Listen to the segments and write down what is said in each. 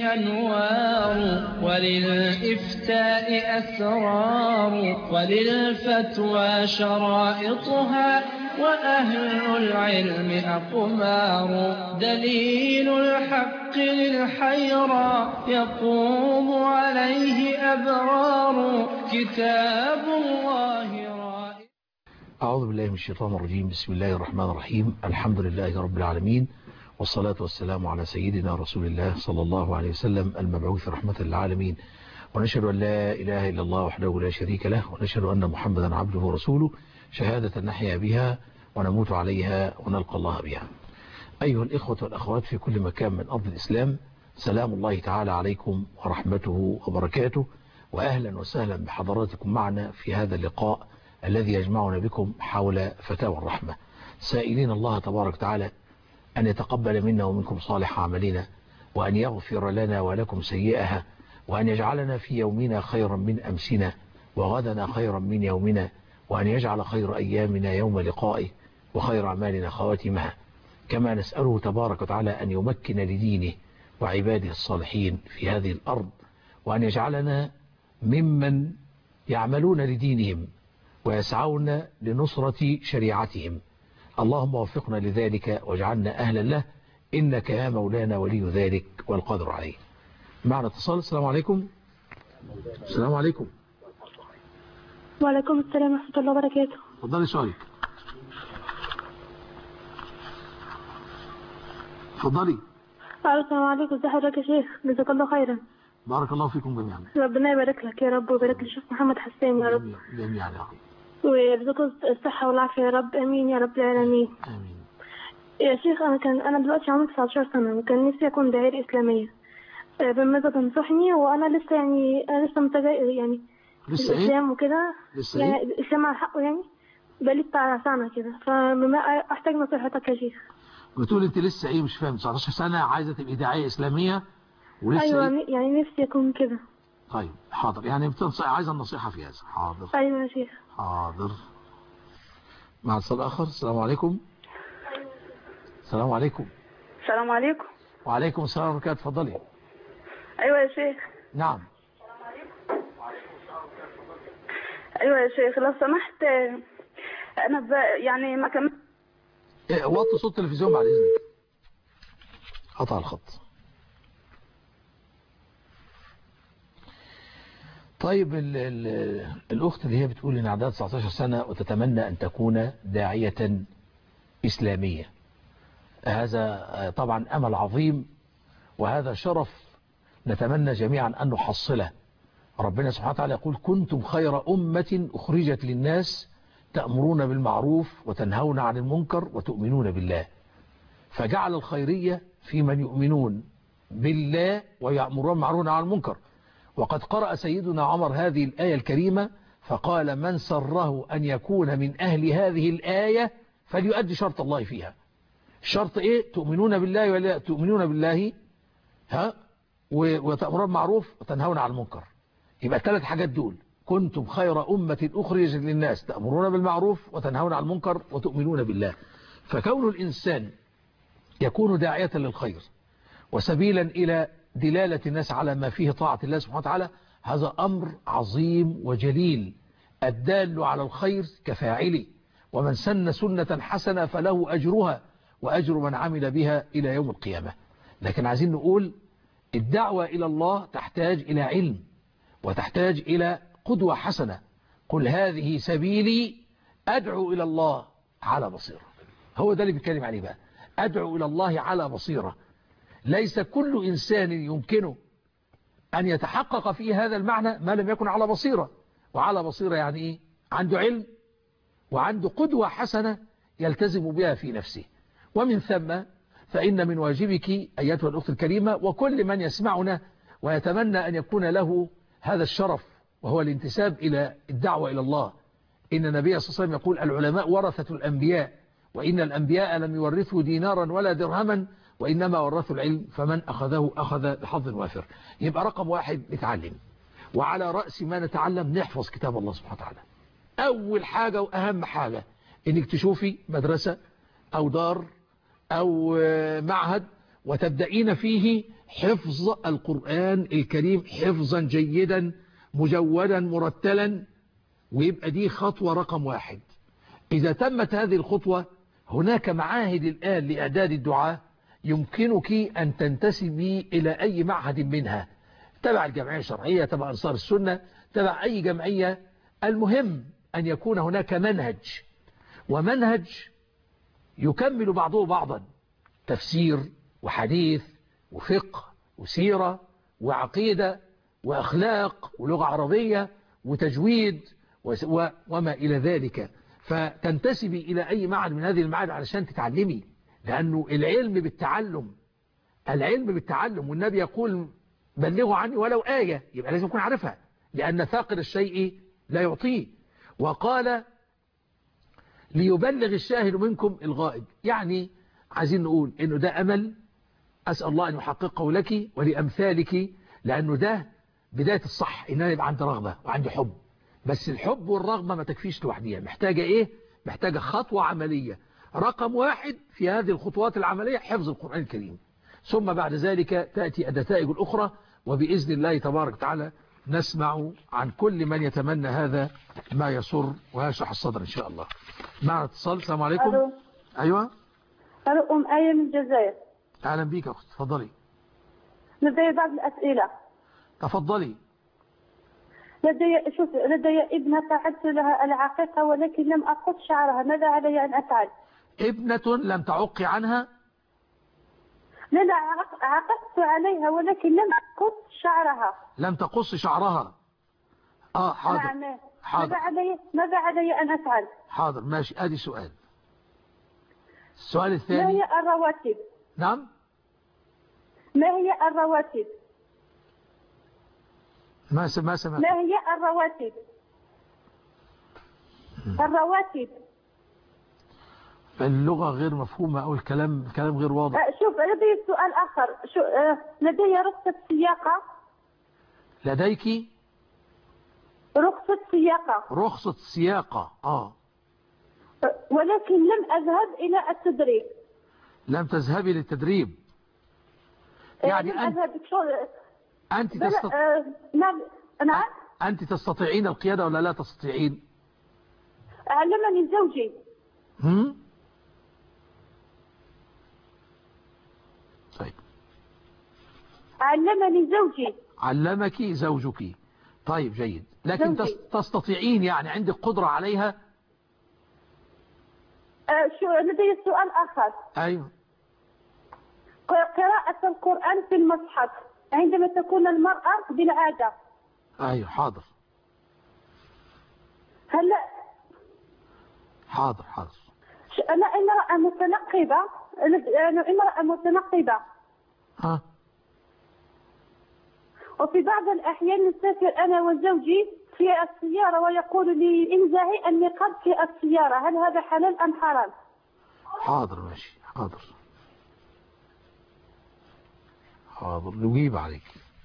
أنوار وللإفتاء أسرار وللفتوى شرائطها وأهل العلم أقمار دليل الحق للحيرى يقوم عليه أبرار كتاب الله رائع. أعوذ بالله من الشيطان الرجيم. بسم الله الرحمن الرحيم. الحمد لله رب العالمين، والصلاة والسلام على سيدنا رسول الله صلى الله عليه وسلم المبعوث رحمة للعالمين، ونشهد أن لا إله إلا الله وحده لا شريك له، ونشهد أن محمدا عبده ورسوله، شهادة نحيا بها ونموت عليها ونلقى الله بها. أيها الإخوة والأخوات في كل مكان من أرض الإسلام، سلام الله تعالى عليكم ورحمته وبركاته، وأهلا وسهلا بحضراتكم معنا في هذا اللقاء الذي يجمعنا بكم حول فتاوى الرحمة، سائلين الله تبارك وتعالى أن يتقبل منا ومنكم صالح عملنا، وأن يغفر لنا ولكم سيئها، وأن يجعلنا في يومنا خيرا من أمسنا، وغدنا خيرا من يومنا، وأن يجعل خير أيامنا يوم لقائه، وخير أعمالنا خواتمها. كما نسأله تبارك وتعالى أن يمكن لدينه وعباده الصالحين في هذه الأرض، وأن يجعلنا ممن يعملون لدينهم ويسعون لنصرة شريعتهم. اللهم وفقنا لذلك واجعلنا أهلا له، إنك يا مولانا ولي ذلك والقادر عليه. معنا اتصال. السلام عليكم. السلام عليكم. وعليكم السلام ورحمة الله وبركاته. اتفضلي سؤالك. اتفضلي. السلام عليكم. ازي حضرتك يا شيخ؟ جزاك الله خيرا. بارك الله فيكم جميعا. ربنا يبارك لك يا رب، ويبارك للشيخ محمد حسان يا رب. جميعا يا رب. ويرزقه الصحة والعافية يا رب. امين يا رب العالمين. امين. يا شيخ انا دلوقتي عمري 19 سنة، وكان نفسي اكون داعية اسلامية. بماذا تنصحني؟ وانا لسه انا لسه يعني لسه الاسلام وكده، لسه يعني الاسلام على حقه، يعني بقالي بتاع سنة كده، فبما احتاج نصيحتك يا شيخ. بتقول انت لسه ايه؟ مش فاهم. 19 سنة عايزة تبقي داعية اسلامية ولسه ايوه إيه؟ يعني نفسي اكون كده. طيب حاضر، يعني عايزة النصيحة في هذا. حاضر. ايوه يا شيخ. حاضر. مع اتصال آخر. السلام عليكم. السلام عليكم. السلام عليكم. وعليكم السلام ورحمة الله. اتفضلي. ايوه يا شيخ. نعم. ايوه يا شيخ لو سمحت، انا يعني ما كملت. وطي صوت التلفزيون بعد اذنك. قطع الخط. طيب الأخت اللي هي بتقول إن عندها 19 سنة وتتمنى أن تكون داعية إسلامية، هذا طبعا أمل عظيم، وهذا شرف نتمنى جميعا أن نحصله. ربنا سبحانه وتعالى يقول: كنتم خير أمة أخرجت للناس تأمرون بالمعروف وتنهون عن المنكر وتؤمنون بالله. فجعل الخيرية في من يؤمنون بالله ويأمرون بالمعروف عن المنكر. وقد قرأ سيدنا عمر هذه الآية الكريمة فقال: من سره أن يكون من أهل هذه الآية فليؤدي شرط الله فيها. الشرط إيه؟ تؤمنون بالله ولا تؤمنون بالله وتأمرون بالمعروف وتنهون عن المنكر. يبقى الثلاث حاجات دول: كنتم خير أمة أخرجت للناس تأمرون بالمعروف وتنهون عن المنكر وتؤمنون بالله. فكون الإنسان يكون داعية للخير وسبيلا إلى دلالة الناس على ما فيه طاعة الله سبحانه وتعالى، هذا أمر عظيم وجليل. الدال على الخير كفاعله، ومن سن سنة حسنة فله أجرها وأجر من عمل بها إلى يوم القيامة. لكن عايزين نقول الدعوة إلى الله تحتاج إلى علم، وتحتاج إلى قدوة حسنة. قل هذه سبيلي أدعو إلى الله على بصيرة. هو ده اللي بيتكلم عليه بقى، أدعو إلى الله على بصيرة. ليس كل إنسان يمكنه أن يتحقق في هذا المعنى ما لم يكن على بصيرة. وعلى بصيرة يعني إيه؟ عنده علم وعنده قدوة حسنة يلتزم بها في نفسه. ومن ثم فإن من واجبك أيتها الأخت الكريمة وكل من يسمعنا ويتمنى أن يكون له هذا الشرف، وهو الانتساب إلى الدعوة إلى الله. إن النبي صلى الله عليه وسلم يقول: العلماء ورثة الأنبياء، وإن الأنبياء لم يورثوا دينارا ولا درهما، وإنما ورثوا العلم، فمن أخذه أخذ بحظ وافر. يبقى رقم واحد نتعلم، وعلى رأس ما نتعلم نحفظ كتاب الله سبحانه وتعالى. أول حاجة وأهم حاجة إنك تشوفي مدرسة أو دار أو معهد وتبدأين فيه حفظ القرآن الكريم حفظا جيدا مجودا مرتلا، ويبقى دي خطوة رقم 1. إذا تمت هذه الخطوة هناك معاهد الآن لإعداد الدعاء يمكنك أن تنتسبي إلى أي معهد منها، تبع الجمعية الشرعية، تبع أنصار السنة، تبع أي جمعية. المهم أن يكون هناك منهج، ومنهج يكمل بعضه بعضا، تفسير وحديث وفقه وسيرة وعقيدة وأخلاق ولغة عربية وتجويد وما إلى ذلك. فتنتسبي إلى أي معهد من هذه المعاهد علشان تتعلمي، لأنه العلم بالتعلم، العلم بالتعلم، والنبي يقول بلغوا عني ولو آية، يبقى لازم يكون عارفها، لأن ثاقل الشيء لا يعطيه. وقال ليبلغ الشاهد منكم الغائب، يعني عايزين نقول إنه ده أمل أسأل الله أن يحققه لك ولأمثالك، لأنه ده بداية الصح، إن أنا يبقى عندي رغبة وعندي حب. بس الحب والرغبة ما تكفيش لوحديها، محتاجة إيه؟ محتاجة خطوة عملية. رقم 1 في هذه الخطوات العملية حفظ القرآن الكريم، ثم بعد ذلك تأتي النتائج الأخرى، وبإذن الله تبارك وتعالى نسمع عن كل من يتمنى هذا ما يسر ويشرح الصدر إن شاء الله. معنا اتصال. السلام عليكم. ألو. أيوة. ألو، آية من الجزائر. أهلا بيك يا أخت، تفضلي. لدي بعض الأسئلة. تفضلي. لدي ابنة فعلت لها العقيقة ولكن لم أقص شعرها، ماذا علي أن أفعل؟ ابنة لم تعقي عنها؟ لا، عقدت عليها ولكن لم أقص شعرها. لم تقص شعرها. حاضر. نعم. حاضر. ماذا علي أن أفعل؟ حاضر ماشي. ادي سؤال. السؤال ما الثاني. هي الرواتب؟ نعم. ما هي الرواتب؟ ما سمعت. ما هي الرواتب؟ الرواتب. اللغة غير مفهومة أو الكلام غير واضح. شوف، لدي سؤال آخر. لدي رخصة سياقة. لديك رخصة سياقة. رخصة سياقة. ولكن لم أذهب إلى التدريب. لم تذهبي للتدريب. يعني نعم. أنت تستطيعين القيادة ولا لا تستطيعين؟ علمني زوجي. طيب. علمني زوجي. علمك زوجك. طيب جيد. لكن تستطيعين، يعني عندك قدرة عليها؟ لدي سؤال آخر. أيوه. قراءة القرآن في المصحف عندما تكون المرأة بالعادة. أيوه. حاضر. هلا. حاضر. أنا امرأة متنقبة. وفي بعض الأحيان نسافر أنا وزوجي في السيارة ويقول لي انزعي النقاب في السيارة، هل هذا حلال أم حرام؟ حاضر ماشي. حاضر نجيب عليك.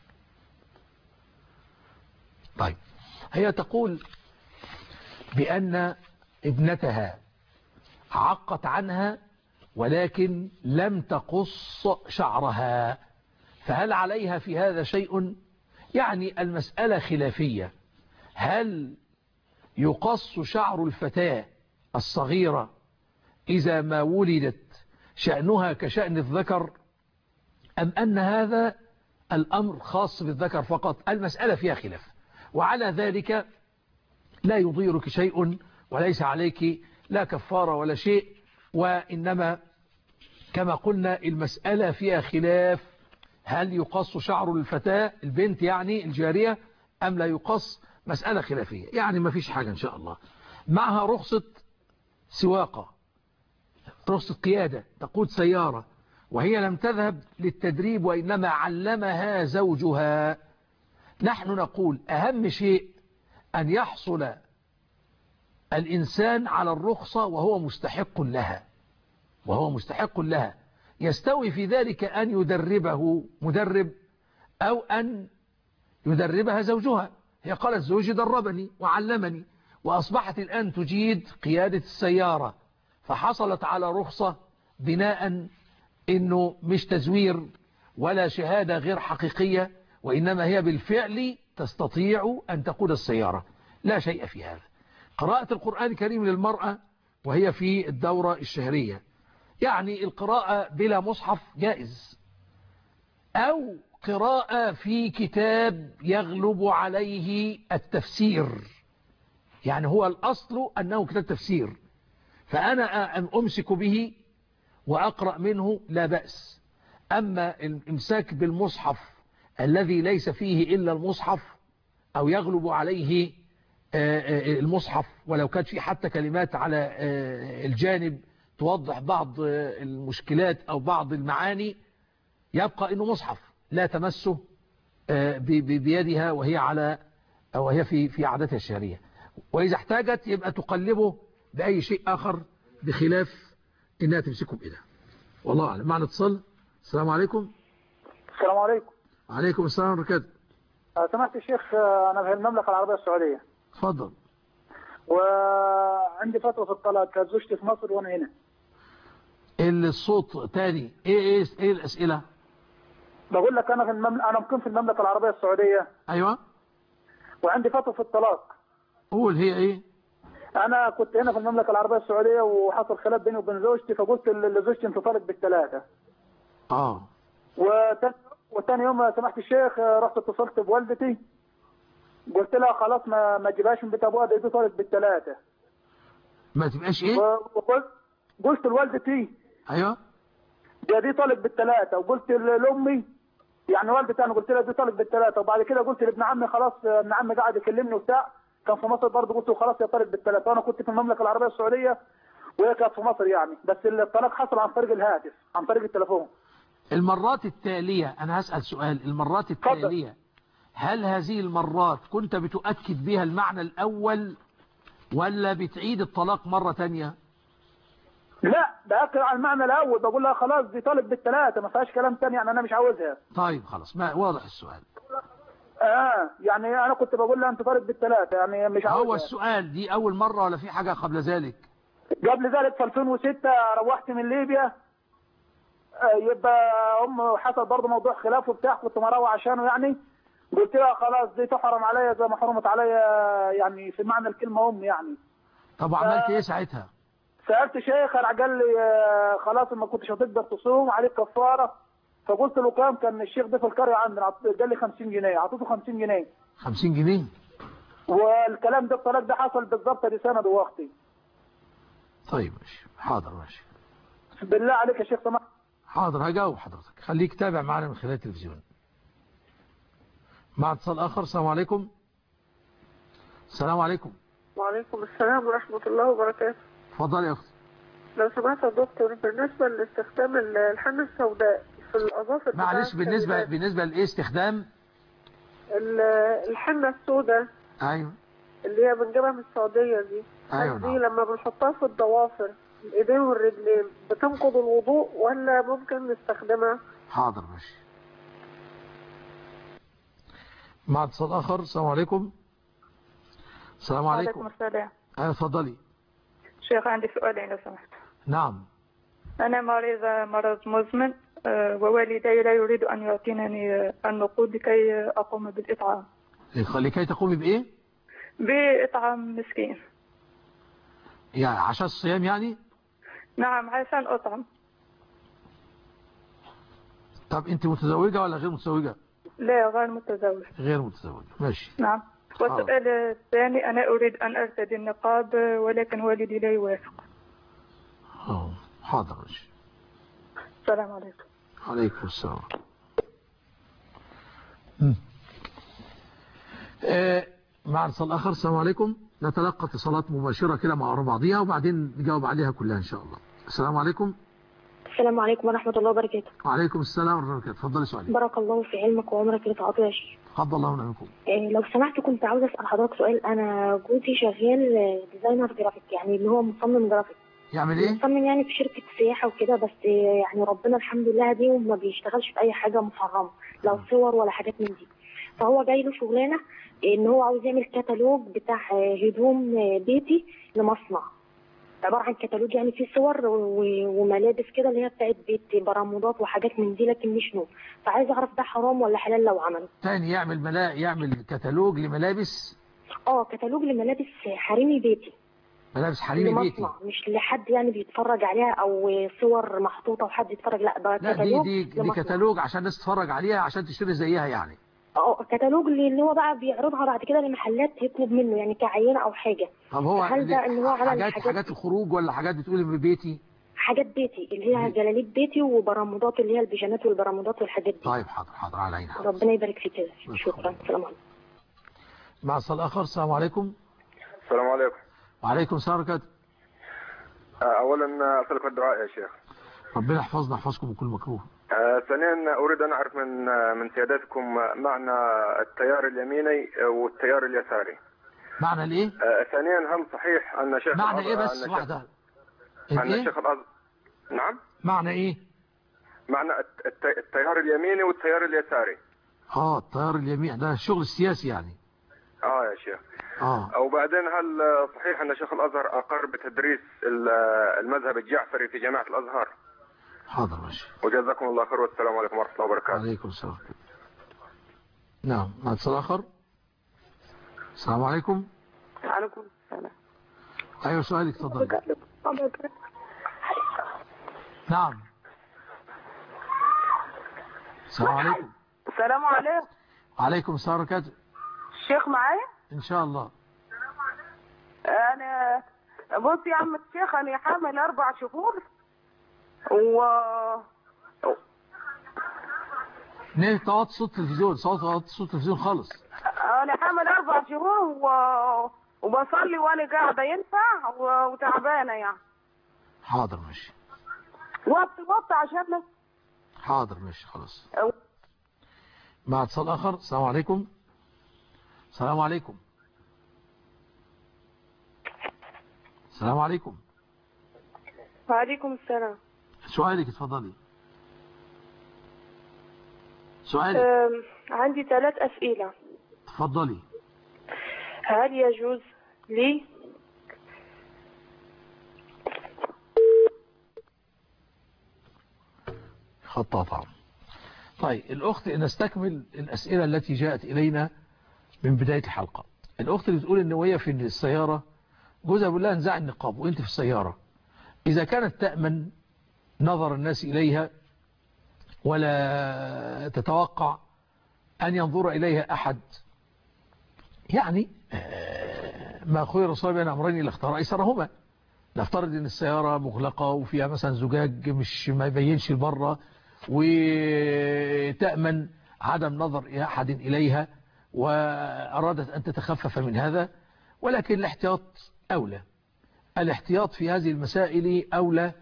طيب، هي تقول بأن ابنتها عقت عنها ولكن لم تقص شعرها، فهل عليها في هذا شيء؟ يعني المسألة خلافية. هل يقص شعر الفتاة الصغيرة إذا ما ولدت شأنها كشأن الذكر، أم أن هذا الأمر خاص بالذكر فقط؟ المسألة فيها خلاف، وعلى ذلك لا يضيرك شيء وليس عليك لا كفارة ولا شيء، وإنما كما قلنا المسألة فيها خلاف، هل يقص شعر الفتاة البنت يعني الجارية أم لا يقص؟ مسألة خلافية، يعني ما فيش حاجة إن شاء الله. معها رخصة سواقة، رخصة قيادة، تقود سيارة، وهي لم تذهب للتدريب وإنما علمها زوجها. نحن نقول أهم شيء أن يحصل الإنسان على الرخصة وهو مستحق لها، يستوي في ذلك أن يدربه مدرب أو أن يدربها زوجها. هي قالت زوجي دربني وعلمني، وأصبحت الآن تجيد قيادة السيارة، فحصلت على رخصة بناء إنه مش تزوير ولا شهادة غير حقيقية، وإنما هي بالفعل تستطيع أن تقود السيارة، لا شيء في هذا. قراءة القرآن الكريم للمرأة وهي في الدورة الشهرية، يعني القراءة بلا مصحف جائز، أو قراءة في كتاب يغلب عليه التفسير، يعني هو الأصل أنه كتاب تفسير، فأنا أمسك به وأقرأ منه لا بأس. أما الإمساك بالمصحف الذي ليس فيه إلا المصحف أو يغلب عليه المصحف، ولو كانت فيه حتى كلمات على الجانب توضح بعض المشكلات أو بعض المعاني، يبقى إنه مصحف لا تمسه بيدها وهي في عادتها الشهرية، وإذا احتاجت يبقى تقلبه بأي شيء آخر بخلاف إنها تمسكه بإيدها. والله أعلم. معنا اتصال. السلام عليكم. السلام عليكم. وعليكم السلام ورحمة الله وبركاته. سمعت الشيخ، أنا في المملكة العربية السعودية. اتفضل. وعندي فتوى في الطلاق، كانت زوجتي في مصر وأنا هنا. الصوت تاني. إيه الأسئلة؟ بقول لك أنا أنا مقيم في المملكة العربية السعودية. أيوة. وعندي فتوى في الطلاق. قول. هي إيه؟ أنا كنت هنا في المملكة العربية السعودية وحصل خلاف بيني وبين زوجتي، فقلت لزوجتي أنت طالق بالثلاثة. وتاني يوم سمحت الشيخ رحت اتصلت بوالدتي، قلت لها خلاص ما تجيبهاش من بيت ابوها، دي طالق بالثلاثه. ما تبقاش ايه؟ قلت لوالدتي. ايوه. دي طالق بالثلاثه، وقلت لامي يعني والدتي، انا قلت لها دي طالق بالثلاثه، وبعد كده قلت لابن عمي خلاص، ابن عمي قاعد يكلمني وبتاع، كان في مصر برضه، قلت له خلاص يا طالق بالثلاثه، وانا كنت في المملكه العربيه السعوديه وهي كانت في مصر يعني، بس الطلاق حصل عن طريق الهاتف، عن طريق التليفون. المرات التالية أنا هسأل سؤال، المرات التالية هل هذه المرات كنت بتؤكد بها المعنى الأول ولا بتعيد الطلاق مرة تانية؟ لا، بأكد على المعنى الأول، بقول لها خلاص دي طالب بالثلاثة، ما فيهاش كلام تاني، يعني أنا مش عاوزها. طيب خلاص، ما واضح السؤال. يعني أنا كنت بقول لها أنت طالب بالثلاثة، يعني مش عاوزها. هو السؤال دي أول مرة ولا في حاجة قبل ذلك؟ قبل ذلك في 2006 روحت من ليبيا، يبقى حصل برضه موضوع خلاف وبتاع، كنت مروح عشانه يعني، قلت لها خلاص دي تحرم عليا زي ما حرمت عليا، يعني في معنى الكلمة يعني. طب وعملت ايه ساعتها؟ سألت شيخ، قال لي خلاص ما كنتش هتقدر تصوم، عليك كفارة. فقلت له كام؟ كان الشيخ ده في القرية عندنا، قال لي 50 جنيه، اعطيته 50 جنيه. 50 جنيه؟ والكلام ده الطلاق ده حصل بالظبط دي سنة دلوقتي. طيب ماشي، حاضر ماشي. بالله عليك يا شيخ سماح. حاضر هجاوب حضرتك، خليك تابع معنا من خلال التلفزيون. مع اتصال آخر. السلام عليكم. السلام عليكم. وعليكم السلام ورحمة الله وبركاته. اتفضل يا أختي. لو سمحت يا دكتور، بالنسبة لاستخدام الحنة السوداء في الأظافر، معلش، بالنسبة لإيه استخدام؟ الحنة السوداء. أيوه. اللي هي بنجيبها من السعودية دي. أيوه. دي لما بنحطها في الضوافر الإيدين والرجلين بتنقض الوضوء ولا ممكن نستخدمها؟ حاضر ماشي. مع اتصال آخر. السلام عليكم. السلام عليكم. وعليكم السلام. اتفضلي. شيخ عندي سؤالين لو سمحت. نعم. أنا مريضة مرض مزمن، ووالدي لا يريد أن يعطينني النقود لكي أقوم بالإطعام. لكي تقومي بإيه؟ بإطعام مسكين. يعني عشان الصيام يعني؟ نعم، عشان أطعم. طب أنت متزوجة ولا غير متزوجة؟ لا، غير متزوجة. غير متزوجة، ماشي. نعم. والسؤال الثاني، أنا أريد أن أرتدي النقاب ولكن والدي لا يوافق. حاضر ماشي. السلام عليكم. عليكم السلام. مع اتصال آخر. السلام عليكم. نتلقى اتصالات مباشرة كده مع بعضيها وبعدين نجاوب عليها كلها إن شاء الله. السلام عليكم. السلام عليكم ورحمة الله وبركاته. وعليكم السلام ورحمة الله وبركاته. اتفضلي سؤالي. بارك الله في علمك وعمرك لتعطيه يا شيخ. تفضل الله ونعمكم. لو سمحت كنت عاوز أسأل حضرتك سؤال. أنا جوزي شغال ديزاينر جرافيك، يعني اللي هو مصمم جرافيك. يعمل ايه؟ مصمم يعني في شركة سياحة وكده، بس يعني ربنا الحمد لله دي وما بيشتغلش في أي حاجة محرمة، لا صور ولا حاجات من دي. فهو جاي له شغلانة إن هو عاوز يعمل كتالوج بتاع هدوم بيتي لمصنع. عباره عن كتالوج يعني فيه صور وملابس كده اللي هي بتاعت بيت، برمودات وحاجات من دي، لكن مش نور. فعايز اعرف ده حرام ولا حلال لو عمله. تاني يعمل كتالوج لملابس. كتالوج لملابس حريمي بيتي. ملابس حريمي بيتي مش لحد يعني بيتفرج عليها او صور محطوطه وحد يتفرج، لا ده كتالوج. دي كتالوج عشان الناس تتفرج عليها عشان تشتري زيها يعني. كتالوج اللي هو بقى بيعرضها بعد كده لمحلات يطلب منه يعني كعينه او حاجه. طب هو هل ده ان هو على حاجات الخروج ولا حاجات بتقول بيتي؟ حاجات بيتي اللي هي جلاليب بيتي وبرمودات اللي هي البيجامات والبرمودات والحاجات دي. طيب حاضر علينا. ربنا يبارك فيك كده. شكرا. السلام عليكم. مع اتصال اخر. السلام عليكم. السلام عليكم. وعليكم السلام ورحمة الله. اولا اسالك الدعاء يا شيخ. ربنا يحفظنا ويحفظكم من كل مكروه. ثانيا اريد ان اعرف من سيادتكم معنى التيار اليميني والتيار اليساري. معنى الايه؟ ثانيا هل صحيح ان شيخ معنى ايه بس واحده؟ ان شيخ الازهر. نعم. معنى ايه؟ معنى التيار اليميني والتيار اليساري. التيار اليميني ده الشغل السياسي يعني. يا شيخ. وبعدين هل صحيح ان شيخ الازهر اقر بتدريس المذهب الجعفري في جامعه الازهر؟ حاضر ماشي. وجزاكم الله خير والسلام عليكم ورحمه الله وبركاته. وعليكم السلام. نعم. مع اتصال اخر. السلام عليكم. وعليكم السلام. ايوه سؤالك اتفضل. نعم. السلام عليكم. السلام عليكم. وعليكم السلام ورحمه الله. الشيخ معايا؟ ان شاء الله. انا بص يا عم الشيخ، انا حامل 4 شهور توطي صوت التلفزيون. صوت التلفزيون خالص. انا حامل 4 شهور وبصلي وانا قاعده ينفع وتعبانه يعني. حاضر ماشي. وطي عشان حاضر ماشي خلاص. مع اتصال اخر. السلام عليكم. السلام عليكم. السلام عليكم. وعليكم السلام. سؤالك اتفضلي. سؤالك. عندي 3 أسئلة. اتفضلي. هل يجوز لي خطأ طبعا. طيب الأخت نستكمل الأسئلة التي جاءت إلينا من بداية الحلقة. الأخت اللي بتقول إن وهي في السيارة جوزها بيقول لها انزع النقاب وانت في السيارة، إذا كانت تأمن نظر الناس إليها ولا تتوقع أن ينظر إليها أحد، يعني ما خير صاحب بين أمرين إلا اختار أيسرهما. نفترض أن السيارة مغلقة وفيها مثلا زجاج مش ما يبينش لبره، وتأمن عدم نظر أحد إليها وأرادت أن تتخفف من هذا، ولكن الاحتياط أولى. الاحتياط في هذه المسائل أولى،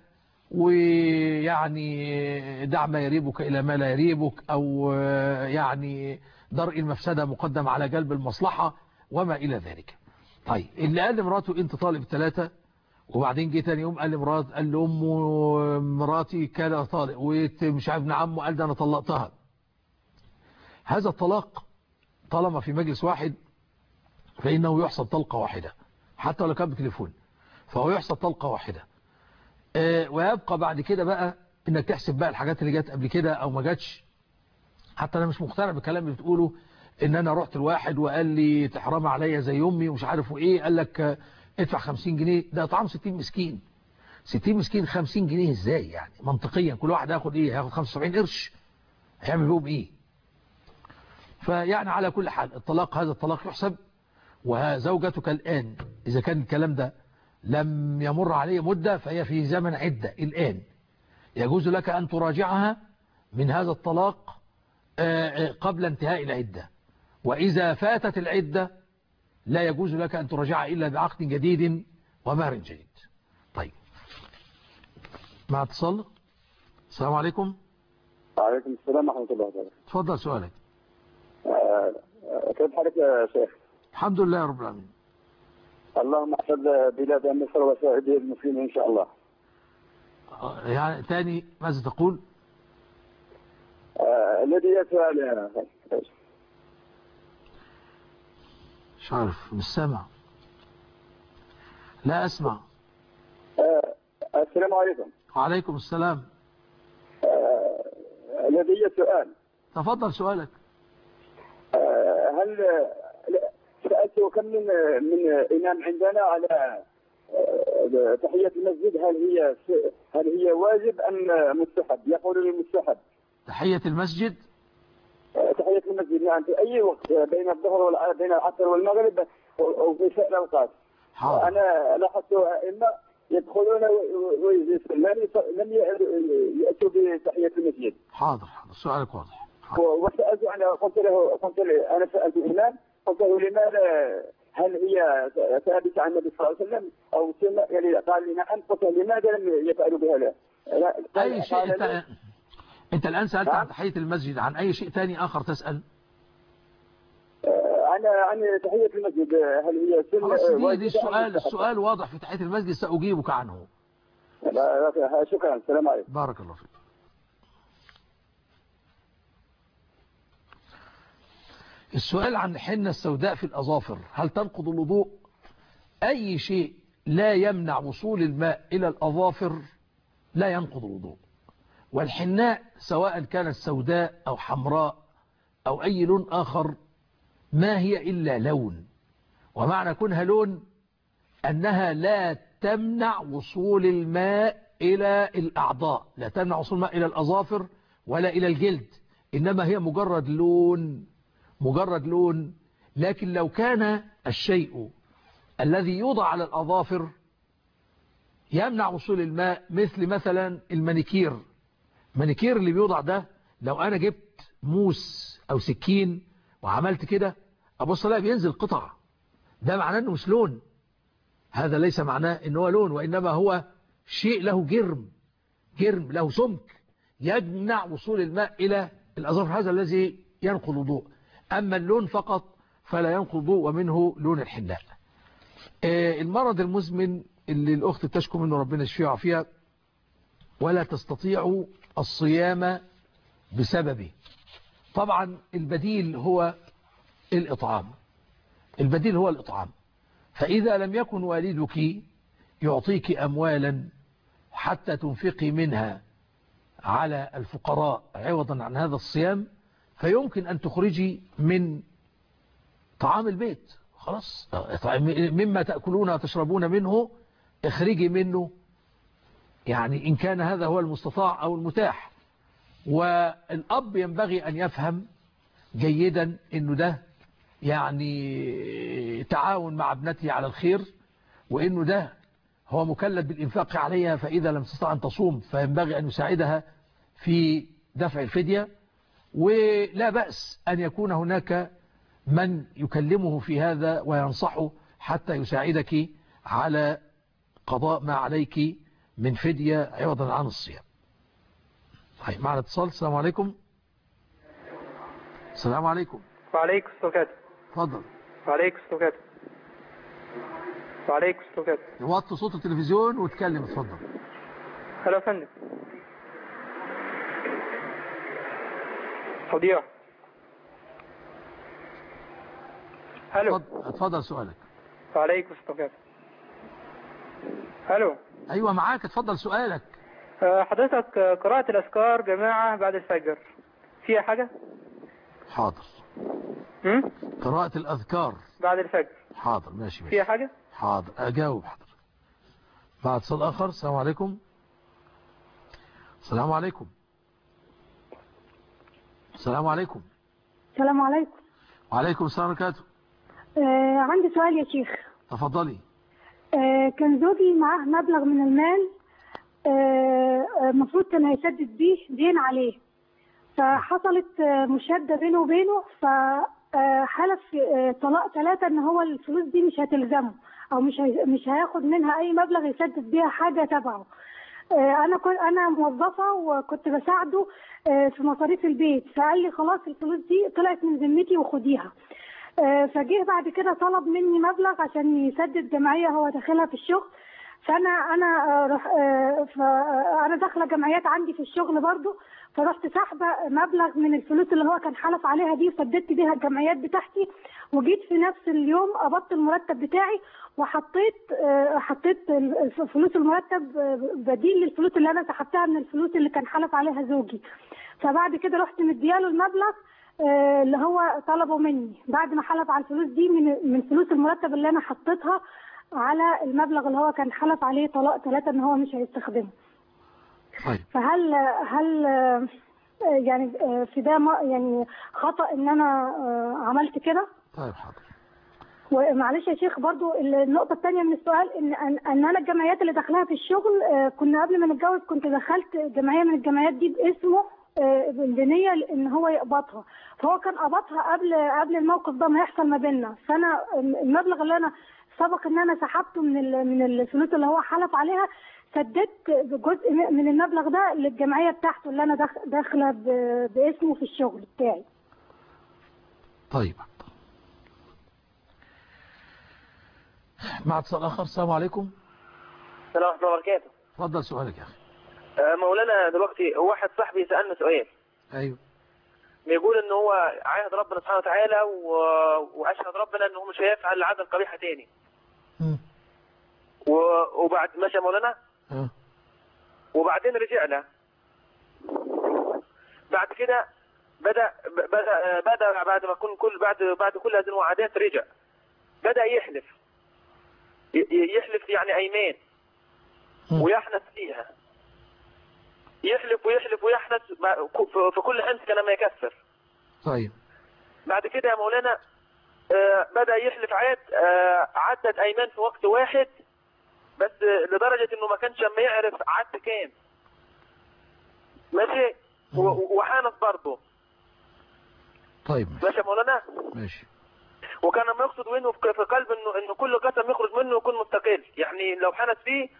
ويعني دع ما يريبك إلى ما لا يريبك، أو يعني درء المفسدة مقدم على جلب المصلحة وما إلى ذلك. طيب اللي قال لمراته أنت طالب 3، وبعدين جه تاني يوم قال لأمه مراتي كان طالق، ومش عارف ابن عمه قال ده أنا طلقتها. هذا الطلاق طالما في مجلس واحد فإنه يحصل طلقة واحدة، حتى لو كان بتليفون فهو يحصل طلقة واحدة. ويبقى بعد كده بقى انك تحسب بقى الحاجات اللي جت قبل كده او ما جاتش. حتى انا مش مقتنع بالكلام اللي بتقوله ان انا رحت الواحد وقال لي تحرم عليا زي امي ومش عارف ايه، قال لك ادفع 50 جنيه، ده طعم 60 مسكين. 60 مسكين 50 جنيه ازاي يعني منطقيا؟ كل واحد هياخد ايه؟ هياخد 75 قرش، هيعمل بيهم ايه؟ فيعني على كل حال الطلاق، هذا الطلاق يحسب. وزوجتك الآن إذا كان الكلام ده لم يمر عليه مدة فهي في زمن عدة، الآن يجوز لك أن تراجعها من هذا الطلاق قبل انتهاء العدة. وإذا فاتت العدة لا يجوز لك أن تراجعها إلا بعقد جديد ومهر جديد. طيب مع اتصال. السلام عليكم. وعليكم السلام ورحمة الله وبركاته. تفضل سؤالك. كيف حالك يا شيخ؟ الحمد لله رب العالمين. اللهم احفظ بلاد مصر وساعد المسلمين ان شاء الله. يعني تاني ماذا تقول؟ لدي سؤال يا اخي. مش عارف، مش سامع. لا اسمع. السلام عليكم. وعليكم السلام. لدي سؤال. تفضل سؤالك. هل سألت كم من إمام عندنا على تحية المسجد، هل هي واجب أم مستحب؟ يقول المستحب. تحية المسجد؟ تحية المسجد نعم، في أي وقت بين الظهر بين العصر والمغرب أو في سائر الأوقات. أنا لاحظت أئمة يدخلون لم يأتوا بتحية المسجد. حاضر سؤالك واضح. وسألت قلت له أنا سألت الإمام قلت له لماذا، هل هي ثابتة عن النبي صلى الله عليه وسلم أو سنة؟ يعني قال لي نعم. قلت له لماذا لم يفعلوا بها؟ أي شيء أنت الآن سألت عن تحية المسجد، عن أي شيء ثاني آخر تسأل؟ عن تحية المسجد، هل هي سنة؟ دي السؤال واضح في تحية المسجد، سأجيبك عنه. شكرا. السلام عليكم. بارك الله فيك. السؤال عن الحنة السوداء في الأظافر هل تنقض الوضوء؟ أي شيء لا يمنع وصول الماء إلى الأظافر لا ينقض الوضوء. والحناء سواء كانت سوداء أو حمراء أو أي لون آخر ما هي إلا لون، ومعنى كونها لون أنها لا تمنع وصول الماء إلى الأعضاء، لا تمنع وصول الماء إلى الأظافر ولا إلى الجلد، إنما هي مجرد لون. لكن لو كان الشيء الذي يوضع على الأظافر يمنع وصول الماء، مثلا المانيكير اللي بيوضع ده، لو أنا جبت موس أو سكين وعملت كده أبص ألاقي بينزل قطع، ده معناه أنه مش لون. هذا ليس معناه أنه هو لون، وإنما هو شيء له جرم له سمك يمنع وصول الماء إلى الأظافر، هذا الذي ينقض الوضوء. أما اللون فقط فلا ينقض الوضوء، ومنه لون الحناء. المرض المزمن اللي الأخت تشكو منه ربنا يشفيها ويعافيها ولا تستطيع الصيام بسببه، طبعا البديل هو الإطعام. فإذا لم يكن والدك يعطيك أموالا حتى تنفقي منها على الفقراء عوضا عن هذا الصيام، فيمكن أن تخرجي من طعام البيت، خلاص مما تأكلون وتشربون منه اخرجي منه، يعني إن كان هذا هو المستطاع أو المتاح. والأب ينبغي أن يفهم جيدا أنه ده يعني تعاون مع ابنته على الخير، وأنه ده هو مكلف بالإنفاق عليها، فإذا لم تستطع أن تصوم فينبغي أن يساعدها في دفع الفدية، ولا بأس أن يكون هناك من يكلمه في هذا وينصحه حتى يساعدك على قضاء ما عليك من فدية عوضا عن الصيام. طيب معنا اتصال. السلام عليكم. السلام عليكم. وعليكم السلام. تفضل. وعليكم السلام. وعليكم السلام. وطي صوت التلفزيون واتكلم. اتفضل. هلا يا فندم. تضيع. هلو. اتفضل سؤالك. وعليكم السلام. هلو. ايوه معاك، اتفضل سؤالك. حضرتك قراءة الأذكار جماعة بعد الفجر فيها حاجة؟ حاضر. قراءة الأذكار بعد الفجر. حاضر ماشي. فيها حاجة؟ حاضر أجاوب. حاضر. بعد اتصال آخر. السلام عليكم. السلام عليكم. السلام عليكم. السلام عليكم. وعليكم السلام ورحمة الله. عندي سؤال يا شيخ. تفضلي. كان زوجي معاه مبلغ من المال، المفروض كان هيسدد بيه دين عليه، فحصلت مشادة بينه وبينه، فحلف طلاق 3 ان هو الفلوس دي مش هتلزمه او مش هياخد منها اي مبلغ يسدد بيها حاجة تبعه. انا موظفة وكنت بساعده في مصاريف البيت، فقال لي خلاص الفلوس دي طلعت من ذمتي وخديها. فجه بعد كده طلب مني مبلغ عشان يسدد جمعية هو داخلها في الشغل، فانا داخله جمعيات عندي في الشغل برضو، فرحت سحبه مبلغ من الفلوس اللي هو كان حلف عليها دي، وسددت بيها الجمعيات بتاعتي، وجيت في نفس اليوم قبضت المرتب بتاعي حطيت فلوس المرتب بديل للفلوس اللي انا سحبتها من الفلوس اللي كان حلف عليها زوجي. فبعد كده رحت مدياله المبلغ اللي هو طلبه مني بعد ما حلف على الفلوس دي من فلوس المرتب اللي انا حطيتها على المبلغ اللي هو كان حلف عليه طلاق 3 ان هو مش هيستخدمه. فهل يعني في ده يعني خطأ ان انا عملت كده؟ طيب حاضر. ومعلش يا شيخ برضو النقطة الثانية من السؤال ان انا الجمعيات اللي داخلها في الشغل كنا قبل ما نتجوز كنت دخلت جمعية من الجمعيات دي باسمه بنية ان هو يقبضها، فهو كان قبضها قبل الموقف ده ما يحصل ما بيننا. فانا المبلغ اللي انا سبق ان انا سحبته من الفلوس اللي هو حلف عليها سددت جزء من المبلغ ده للجمعية بتاعته اللي انا داخله باسمه في الشغل بتاعي. طيب مع اتصال اخر. السلام عليكم. السلام ورحمة الله وبركاته. اتفضل سؤالك يا اخي. مولانا دلوقتي واحد صاحبي سألني سؤال. ايوه. بيقول ان هو عاهد ربنا سبحانه وتعالى واشهد ربنا انه مش هيفعل العادة القبيحة تاني. وبعد ماشي يا مولانا. وبعدين رجع له. بعد كده بدأ بعد ما يكون بعد كل هذه المعادات رجع. بدأ يحلف يعني ايمان ويحنث فيها، يحلف ويحنث في كل حنث كان ما يكفر. طيب بعد كده يا مولانا بدأ يحلف عدة ايمان في وقت واحد، بس لدرجة انه ما كانش ما يعرف عد كام. ماشي. وحانث برضه. طيب ماشي يا مولانا. ماشي. وكان ما يقصد منه في قلب انه كل قسم يخرج منه يكون مستقل، يعني لو حنث فيه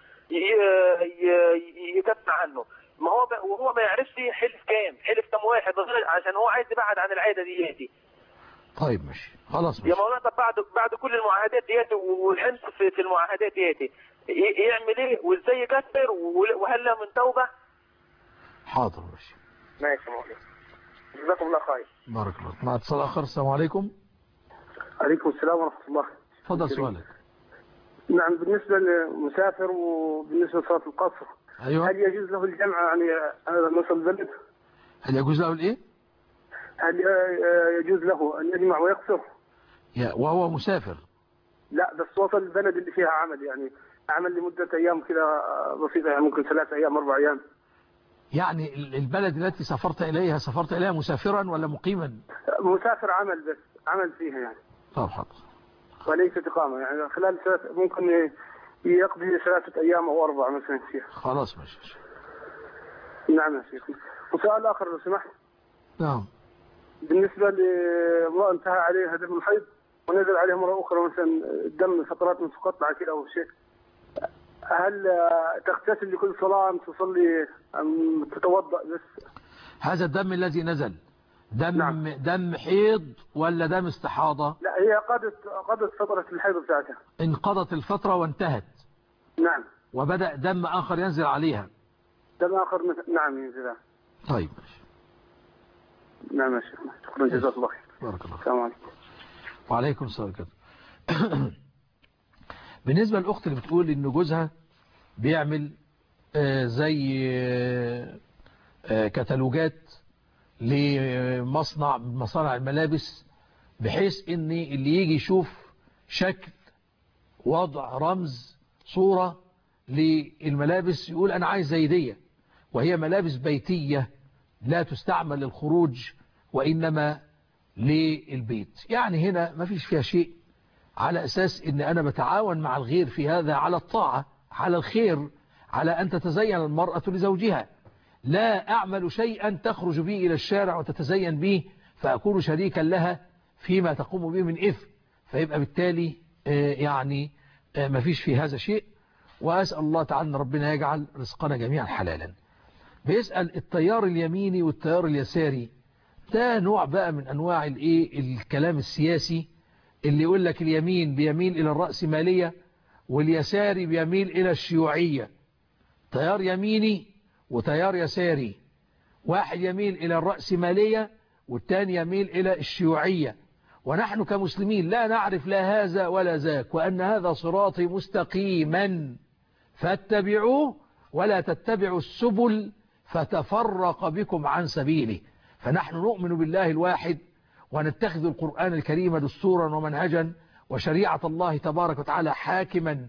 يكفر عنه. ما هو وهو ما يعرفش حلف كام واحد عشان هو عايز يبعد عن العاده دياتي. طيب ماشي خلاص ماشي. يا مولانا طب بعد كل المعاهدات دياتي والحنث في المعاهدات دياتي يعمل ايه وازاي يكفر وهل له من توبه؟ حاضر ماشي. ماشي يا مولانا. جزاكم الله خير. بارك الله. مع اتصال اخر. السلام عليكم. عليكم السلام ورحمة الله. تفضل سؤالك. نعم بالنسبة للمسافر وبالنسبة لصلاة القصر. أيوة. هل يجوز له الجمع يعني نصل البلد؟ هل يجوز له الايه؟ هل يجوز له أن يجمع ويقصر؟ وهو مسافر؟ لا بس وصل البلد اللي فيها عمل، يعني عمل لمدة أيام كده بسيطة، يعني ممكن 3 أيام 4 أيام. يعني البلد التي سافرت إليها مسافرا ولا مقيما؟ مسافر عمل، بس عمل فيها يعني. طب حاضر. وليست إقامة، يعني خلال ممكن يقضي 3 أيام أو 4 مثلا فيها. خلاص ماشي. نعم يا شيخ. وسؤال آخر لو سمحت. نعم. بالنسبة لامرأة انتهى عليها دم الحيض ونزل عليها مرة أخرى مثلا الدم فترات من تقطع كده أو شيء، هل تغتسل لكل صلاة أم تصلي أم تتوضأ بس؟ هذا الدم الذي نزل دم حيض ولا دم استحاضة؟ لا هي قضت فترة الحيض بتاعتها. انقضت الفترة وانتهت. نعم. وبدأ دم آخر ينزل عليها. دم آخر نعم ينزل. طيب ماشي. نعم يا شيخ. شكرا جزاك الله خير. بارك الله. السلام عليكم. وعليكم السلام كده. بالنسبة للأخت اللي بتقول إن جوزها بيعمل زي كتالوجات مصانع الملابس، بحيث ان اللي يجي يشوف شكل وضع رمز صورة للملابس يقول انا عايز زي دي، وهي ملابس بيتية لا تستعمل للخروج وانما للبيت. يعني هنا ما فيش فيها شيء، على اساس ان انا بتعاون مع الغير في هذا على الطاعة، على الخير، على ان تتزين المرأة لزوجها. لا أعمل شيئا تخرج به إلى الشارع وتتزين به فأكون شريكا لها فيما تقوم به من إثم، فيبقى بالتالي يعني ما فيش في هذا شيء. وأسأل الله تعالى أن ربنا يجعل رزقنا جميعا حلالا. بيسأل التيار اليميني والتيار اليساري، ده نوع بقى من أنواع الكلام السياسي اللي يقول لك اليمين بيميل إلى الرأسمالية واليساري بيميل إلى الشيوعية، تيار يميني وتيار يساري، واحد يميل إلى الرأسمالية والتاني يميل إلى الشيوعية. ونحن كمسلمين لا نعرف لا هذا ولا ذاك، وأن هذا صراطي مستقيما فاتبعوه ولا تتبعوا السبل فتفرق بكم عن سبيله. فنحن نؤمن بالله الواحد ونتخذ القرآن الكريم دستورا ومنهجا وشريعة الله تبارك وتعالى حاكما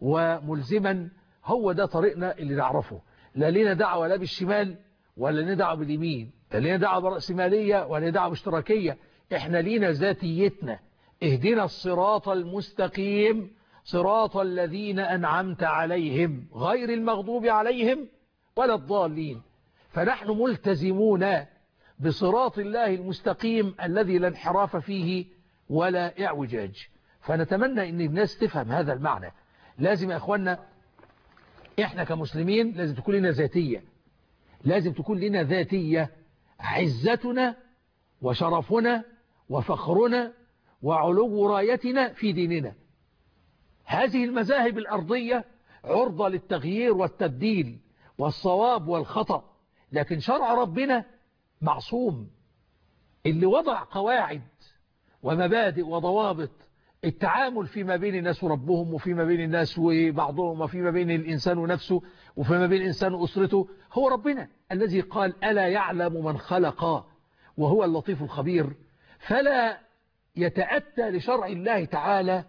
وملزما. هو ده طريقنا اللي نعرفه، لا لنا دعوة لا بالشمال ولا لنا دعوة باليمين، لا لنا دعوة برأسمالية ولا لنا دعوة باشتراكية. احنا لينا ذاتيتنا. اهدنا الصراط المستقيم صراط الذين أنعمت عليهم غير المغضوب عليهم ولا الضالين. فنحن ملتزمون بصراط الله المستقيم الذي لا انحراف فيه ولا اعوجاج. فنتمنى ان الناس تفهم هذا المعنى. لازم يا اخوانا احنا كمسلمين لازم تكون لنا ذاتية، لازم تكون لنا ذاتية. عزتنا وشرفنا وفخرنا وعلو رايتنا في ديننا. هذه المذاهب الأرضية عرضة للتغيير والتبديل والصواب والخطأ، لكن شرع ربنا معصوم. اللي وضع قواعد ومبادئ وضوابط التعامل فيما بين الناس وربهم، وفيما بين الناس وبعضهم، وفيما بين الإنسان ونفسه، وفيما بين الإنسان وأسرته، هو ربنا الذي قال ألا يعلم من خلق وهو اللطيف الخبير. فلا يتأتى لشرع الله تعالى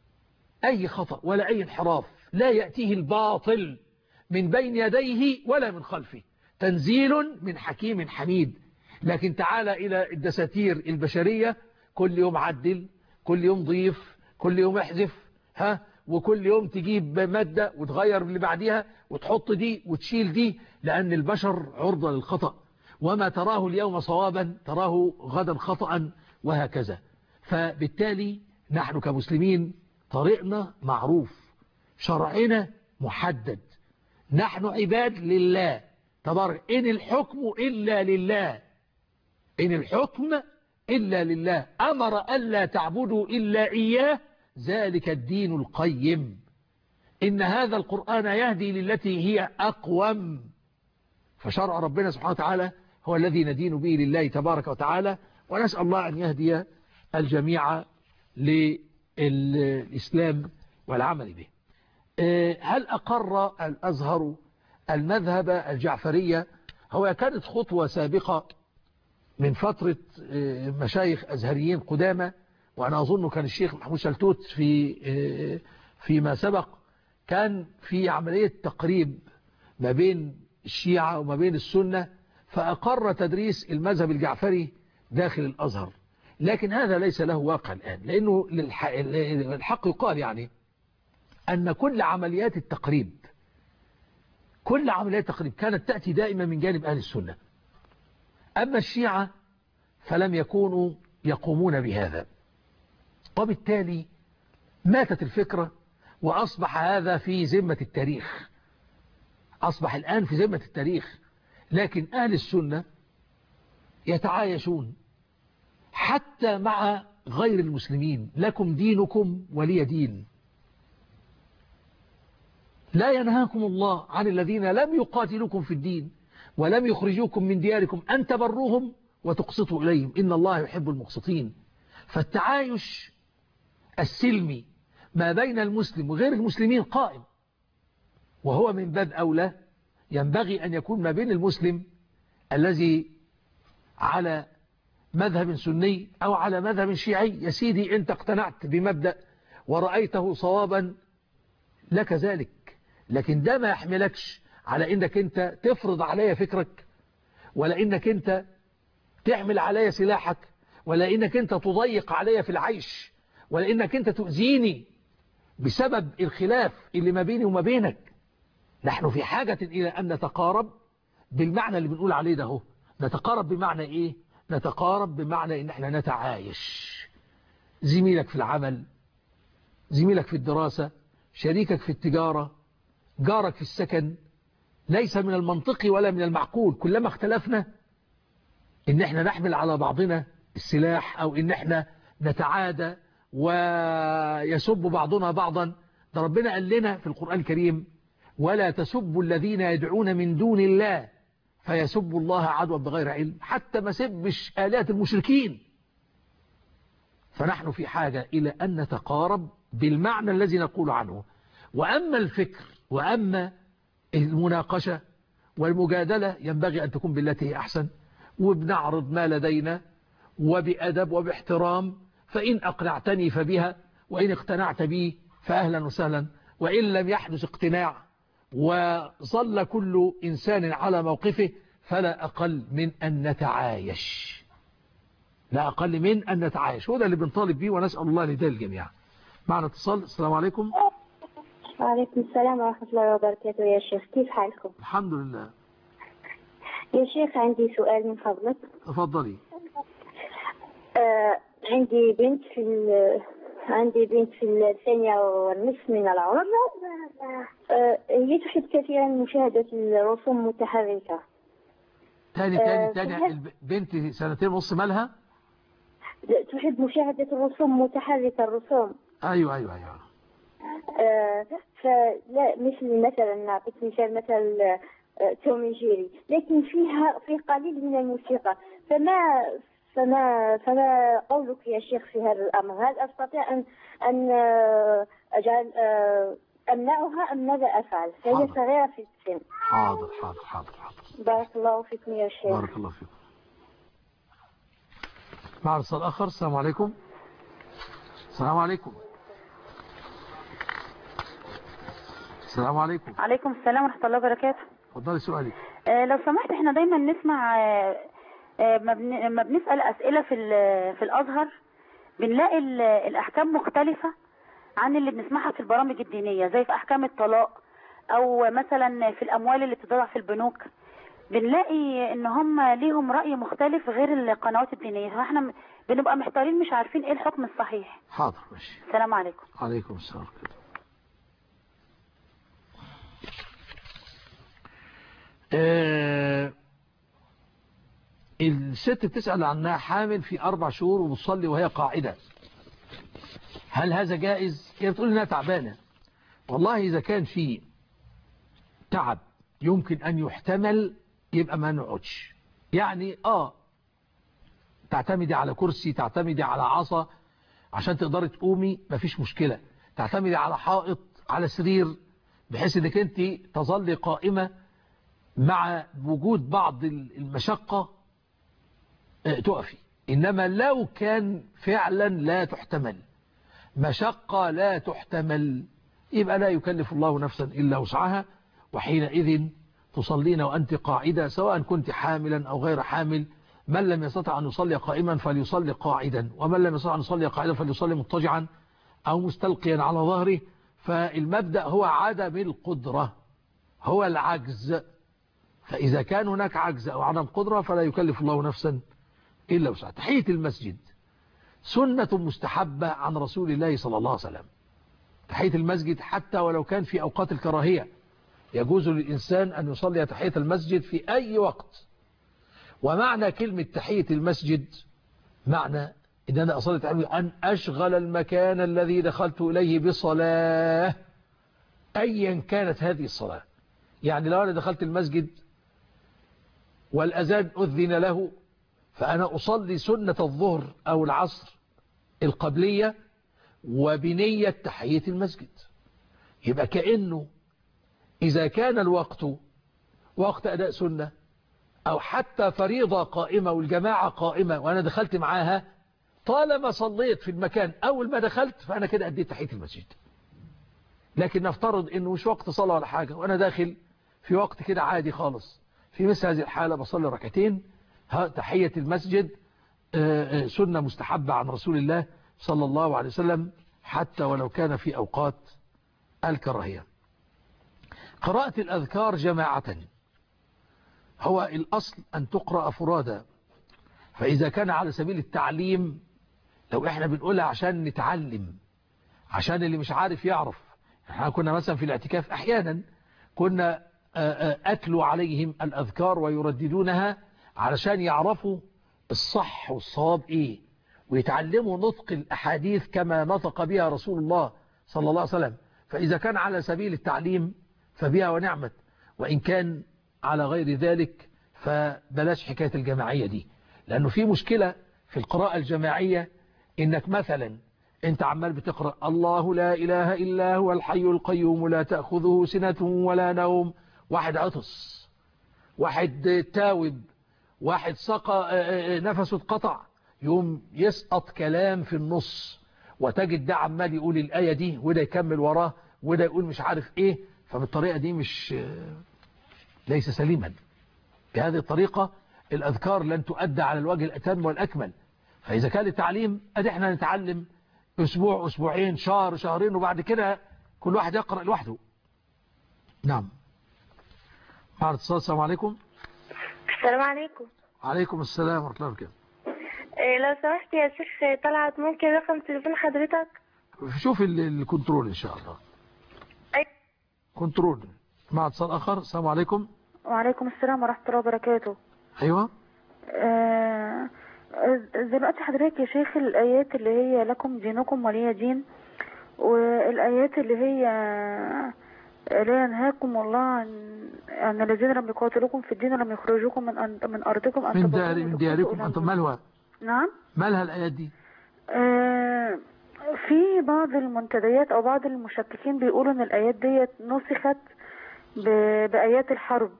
أي خطأ ولا أي انحراف، لا يأتيه الباطل من بين يديه ولا من خلفه، تنزيل من حكيم حميد. لكن تعالى إلى الدساتير البشرية، كل يوم عدل، كل يوم ضيف، كل يوم احذف، وكل يوم تجيب مادة وتغير اللي بعدها وتحط دي وتشيل دي، لأن البشر عرضة للخطأ، وما تراه اليوم صوابا تراه غدا خطأ وهكذا. فبالتالي نحن كمسلمين طريقنا معروف، شرعنا محدد، نحن عباد لله تبارك. إن الحكم إلا لله، إن الحكم إلا لله، أمر ألا تعبدوا إلا إياه، ذلك الدين القيم. إن هذا القرآن يهدي للتي هي أقوم. فشرع ربنا سبحانه وتعالى هو الذي ندين به لله تبارك وتعالى، ونسأل الله أن يهدي الجميع للإسلام والعمل به. هل أقر الأزهر المذهب الجعفرية؟ هو كانت خطوة سابقة من فترة مشايخ أزهريين قدامى، وأنا أظن كان الشيخ محمود شلتوت فيما سبق كان في عملية تقريب ما بين الشيعة وما بين السنة، فأقر تدريس المذهب الجعفري داخل الأزهر. لكن هذا ليس له واقع الآن، لأنه الحق يقال يعني أن كل عمليات التقريب كانت تأتي دائما من جانب أهل السنة. أما الشيعة فلم يكونوا يقومون بهذا، وبالتالي ماتت الفكرة وأصبح هذا في ذمة التاريخ، أصبح الآن في ذمة التاريخ. لكن أهل السنة يتعايشون حتى مع غير المسلمين، لكم دينكم ولي دين. لا ينهاكم الله عن الذين لم يقاتلوكم في الدين ولم يخرجوكم من دياركم أن تبروهم وتقسطوا إليهم إن الله يحب المقسطين. فالتعايش السلمي ما بين المسلم وغير المسلمين قائم، وهو من باب أولى ينبغي أن يكون ما بين المسلم الذي على مذهب سني أو على مذهب شيعي. يا سيدي أنت اقتنعت بمبدأ ورأيته صوابا لك ذلك، لكن ده ما يحملكش على إنك أنت تفرض علي فكرك، ولا إنك أنت تعمل علي سلاحك، ولا إنك أنت تضيق علي في العيش، ولا إنك أنت تؤذيني بسبب الخلاف اللي ما بيني وما بينك. نحن في حاجة إلى أن نتقارب بالمعنى اللي بنقول عليه ده هو. نتقارب بمعنى إيه؟ نتقارب بمعنى إن احنا نتعايش. زميلك في العمل، زميلك في الدراسة، شريكك في التجارة، جارك في السكن، ليس من المنطقي ولا من المعقول كلما اختلفنا إن احنا نحمل على بعضنا السلاح، أو إن احنا نتعادى ويسب بعضنا بعضا. ده ربنا قال لنا في القرآن الكريم ولا تسبوا الذين يدعون من دون الله فيسبوا الله عدوا بغير علم، حتى ما سبش آلات المشركين. فنحن في حاجة إلى أن نتقارب بالمعنى الذي نقول عنه. وأما الفكر وأما المناقشة والمجادلة ينبغي أن تكون بالتي هي أحسن، وبنعرض ما لدينا وبأدب وباحترام، فإن أقنعتني فبها، وإن اقتنعت بي فأهلا وسهلا، وإن لم يحدث اقتناع وظل كل إنسان على موقفه فلا أقل من أن نتعايش، لا أقل من أن نتعايش. وده اللي بنطالب به، ونسأل الله لذلك الجميع. معنا اتصال. السلام عليكم. وعليكم السلام ورحمة الله وبركاته. يا شيخ كيف حالكم؟ الحمد لله. يا شيخ عندي سؤال من فضلك. تفضلي. عندي بنت في الثانية والنصف من العمر. هي تحب كثيرا مشاهدة الرسوم المتحركة. تاني البنت 2.5 مالها؟ تحب مشاهدة الرسوم المتحركة. الرسوم أيوة. فلا مثلا نعطيك مثل توم جيري، لكن في قليل من الموسيقى. فما قولك يا شيخ في هذا الأمر؟ هل أستطيع أن أجعل أمنعها أم ماذا أفعل؟ فهي صغيرة في السن. حاضر. بارك الله فيكم يا شيخ. بارك الله فيكم. مع اتصال آخر. السلام عليكم. السلام عليكم. السلام عليكم. عليكم السلام ورحمة الله وبركاته. اتفضلي سؤالك. لو سمحت، احنا دايما نسمع ما بنسأل أسئلة في الأزهر بنلاقي الأحكام مختلفة عن اللي بنسمعها في البرامج الدينية، زي في أحكام الطلاق أو مثلا في الأموال اللي بتضيع في البنوك. بنلاقي إن هم ليهم رأي مختلف غير القنوات الدينية، فاحنا بنبقى محتارين مش عارفين إيه الحكم الصحيح. حاضر ماشي. السلام عليكم. عليكم السلام. الست بتسأل عنها حامل في 4 شهور وبتصلي وهي قاعدة، هل هذا جائز؟ هي بتقول انها تعبانة. والله إذا كان في تعب يمكن أن يحتمل يبقى ما نقعدش، يعني تعتمدي على كرسي، تعتمدي على عصا عشان تقدري تقومي، مفيش مشكلة. تعتمدي على حائط، على سرير، بحيث انك انت تظلي قائمة مع وجود بعض المشقة تقفي. إنما لو كان فعلا لا تحتمل، مشقة لا تحتمل، يبقى لا يكلف الله نفسا إلا وسعها، وحينئذ تصلين وأنت قاعدة، سواء كنت حاملا أو غير حامل. من لم يستطع أن يصلي قائما فليصلي قاعدا، ومن لم يستطع أن يصلي قاعدا فليصلي مضطجعا أو مستلقيا على ظهره. فالمبدأ هو عدم القدرة، هو العجز. فإذا كان هناك عجز أو عدم قدرة فلا يكلف الله نفسا إلا وسعها. تحية المسجد سنة مستحبة عن رسول الله صلى الله عليه وسلم. تحية المسجد حتى ولو كان في أوقات الكراهية، يجوز للإنسان أن يصلي تحية المسجد في أي وقت. ومعنى كلمة تحية المسجد معنى إن أنا أصلي أن أشغل المكان الذي دخلت إليه بصلاة، أيا كانت هذه الصلاة. يعني لو أنا دخلت المسجد والأذان أذن له، فأنا أصلي سنة الظهر أو العصر القبلية وبنية تحية المسجد. يبقى كأنه إذا كان الوقت وقت أداء سنة أو حتى فريضة قائمة والجماعة قائمة وأنا دخلت معاها، طالما صليت في المكان أول ما دخلت فأنا كده أديت تحية المسجد. لكن نفترض إنه مش وقت صلاة ولا حاجة وأنا داخل في وقت كده عادي خالص، في مثل هذه الحالة بصلي ركعتين. تحية المسجد سنة مستحبة عن رسول الله صلى الله عليه وسلم حتى ولو كان في أوقات الكراهية. قراءة الأذكار جماعة هو الأصل أن تقرأ فرادا، فإذا كان على سبيل التعليم، لو إحنا بنقولها عشان نتعلم، عشان اللي مش عارف يعرف. احنا كنا مثلا في الاعتكاف أحيانا كنا أتلو عليهم الأذكار ويرددونها علشان يعرفوا الصح والصواب إيه، ويتعلموا نطق الأحاديث كما نطق بها رسول الله صلى الله عليه وسلم. فإذا كان على سبيل التعليم فبها ونعمت، وإن كان على غير ذلك فبلاش حكاية الجماعية دي، لأنه في مشكلة في القراءة الجماعية، إنك مثلا أنت عمال بتقرأ الله لا إله إلا هو الحي القيوم لا تأخذه سنة ولا نوم، واحد عطس، واحد تاوب، واحد سقى نفسه اتقطع، يوم يسقط كلام في النص، وتجد ده عمال يقول الآية دي وده يكمل وراه وده يقول مش عارف ايه. فبالطريقة دي مش ليس سليما. بهذه الطريقة الأذكار لن تؤدى على الوجه الأتم والأكمل. فإذا كان التعليم أدي احنا نتعلم أسبوع أسبوعين شهر شهرين، وبعد كده كل واحد يقرأ لوحده. نعم. مع الاتصال. السلام عليكم. السلام عليكم. عليكم السلام ورحمة الله وبركاته. لو سمحت يا شيخ طلعت، ممكن رقم تليفون حضرتك؟ شوف الكنترول إن شاء الله. كنترول. مع اتصال آخر. السلام عليكم. وعليكم السلام ورحمة الله وبركاته. أيوة. دلوقتي حضرتك يا شيخ الآيات اللي هي لكم دينكم ولي دين، والآيات اللي هي لا ينهاكم الله عن الذين لم يقاتلوكم في الدين ولم يخرجوكم من أرضكم أن من دياركم أنتم. مالها؟ نعم. مالها الآيات دي؟ في بعض المنتديات أو بعض المشككين بيقولوا إن الآيات دي نسخت بآيات الحرب،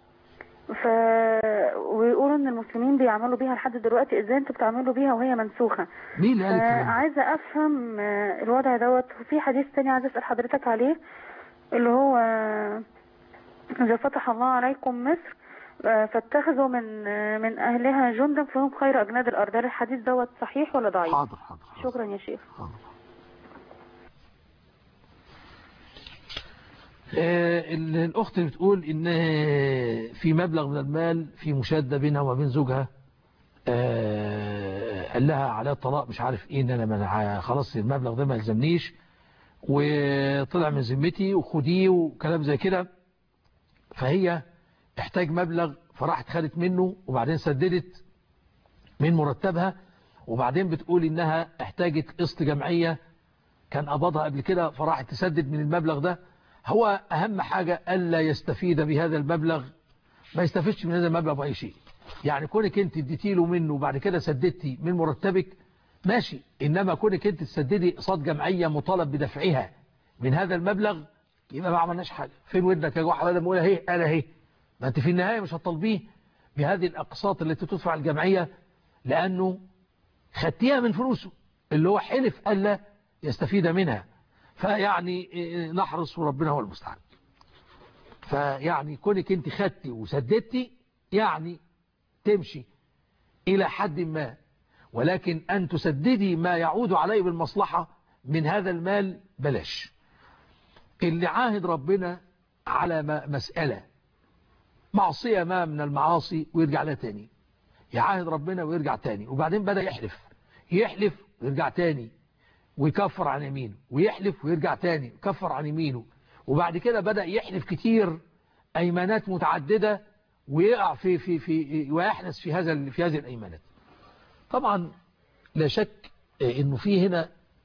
ويقولوا إن المسلمين بيعملوا بيها لحد دلوقتي. إزاي أنتوا بتعملوا بيها وهي منسوخة؟ مين اللي قال الكلام ده؟ عايزة أفهم الوضع دوت. وفي حديث تاني عايزة أسأل حضرتك عليه، اللي هو إذا فتح الله عليكم مصر فاتخذوا من أهلها جندا فهم خير أجناد الأرض. هل الحديث دوت صحيح ولا ضعيف؟ حاضر. شكرا يا شيخ. الأخت بتقول إن في مبلغ من المال في مشادة بينها وبين زوجها، قال لها على الطلاق مش عارف إيه، إن أنا خلاص المبلغ ده ما يلزمنيش وطلع من ذمتي وخديه وكلام زي كده. فهي احتاج مبلغ، فراحت خدت منه وبعدين سددت من مرتبها، وبعدين بتقول إنها احتاجت قسط جمعية كان قبضها قبل كده، فراحت تسدد من المبلغ ده. هو أهم حاجة ألا يستفيد بهذا المبلغ، ما يستفيدش من هذا المبلغ بأي شيء. يعني كونك انت اديتي له منه وبعد كده سددتي من مرتبك ماشي، إنما كونك انت تسددي قسط جمعية مطالب بدفعها من هذا المبلغ، يبقى ما عملناش حاجة. فين ودك يا جوح؟ ولا بقول اهي انا اهي، ما انت في النهاية مش هتطالبيه بهذه الأقساط التي تدفع الجمعية، لأنه خدتيها من فلوسه اللي هو حلف ألا يستفيد منها. فيعني نحرص وربنا هو المستعان. فيعني كونك انت خدتي وسددتي يعني تمشي إلى حد ما، ولكن أن تسددي ما يعود عليه بالمصلحة من هذا المال بلاش. اللي عاهد ربنا على مسألة معصية ما من المعاصي ويرجع لها تاني، يعاهد ربنا ويرجع تاني، وبعدين بدأ يحلف ويرجع تاني ويكفر عن يمينه، ويحلف ويرجع تاني يكفر عن يمينه، وبعد كده بدأ يحلف كتير أيمانات متعددة ويقع ويحنس في هذه الأيمانات. طبعا لا شك إنه في هنا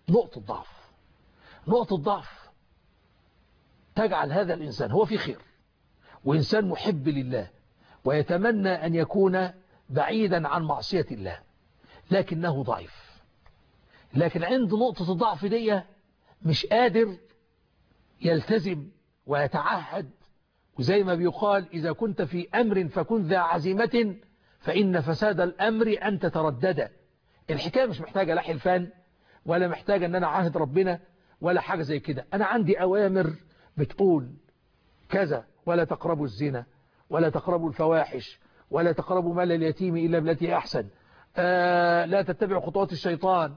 نقطة ضعف تجعل هذا الإنسان هو في خير وإنسان محب لله ويتمنى أن يكون بعيدا عن معصية الله، لكنه ضعيف. لكن عند نقطة الضعف دي مش قادر يلتزم ويتعهد، وزي ما بيقال إذا كنت في أمر فكن ذا عزيمة فإن فساد الأمر أن تتردد. الحكاية مش محتاجة لا حلفان ولا محتاجة أن أنا عاهد ربنا ولا حاجة زي كده. أنا عندي أوامر بتقول كذا، ولا تقربوا الزنا ولا تقربوا الفواحش ولا تقربوا مال اليتيم إلا بالتي أحسن، لا تتبعوا خطوات الشيطان.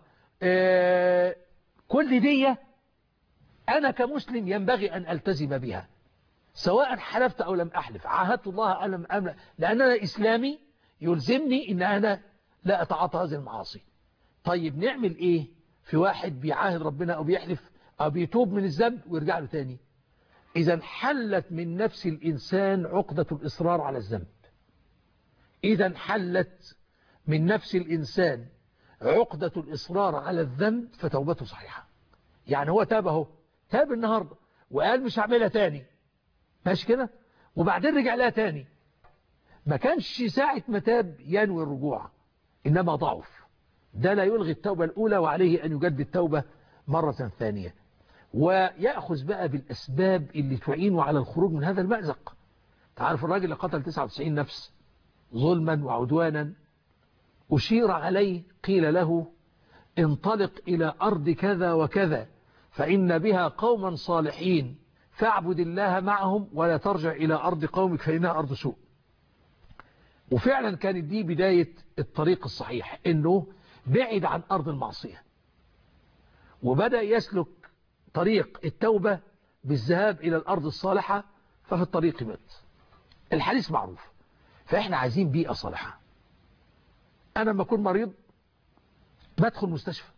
كل دي أنا كمسلم ينبغي أن ألتزم بها سواء حلفت أو لم أحلف، عاهدت الله ألم أملا، لأن أنا إسلامي يلزمني أن أنا لا أتعاطى هذه المعاصي. طيب نعمل إيه في واحد بيعاهد ربنا أو بيحلف أو بيتوب من الذنب ويرجع له تاني؟ إذا حلت من نفس الإنسان عقدة الإصرار على الذنب، إذا حلت من نفس الإنسان عقدة الإصرار على الذنب فتوبته صحيحة. يعني هو تابه تاب النهاردة وقال مش هعملها تاني، ماشي كده، وبعدين رجع لها تاني، ما كانش ساعة ما تاب ينوي الرجوع، إنما ضعف. ده لا يلغي التوبة الأولى، وعليه أن يجدد التوبة مرة ثانية، ويأخذ بقى بالأسباب اللي تعينه على الخروج من هذا المأزق. تعرف الراجل اللي قتل 99 نفس ظلما وعدوانا، أشير عليه، قيل له انطلق إلى أرض كذا وكذا فإن بها قوما صالحين فاعبد الله معهم ولا ترجع إلى أرض قومك فإنها أرض سوء. وفعلا كانت دي بداية الطريق الصحيح، إنه بعد عن أرض المعصية وبدأ يسلك طريق التوبة بالذهاب إلى الأرض الصالحة، ففي الطريق مات. الحديث معروف. فإحنا عايزين بيئة صالحة. أنا لما أكون مريض بدخل مستشفى،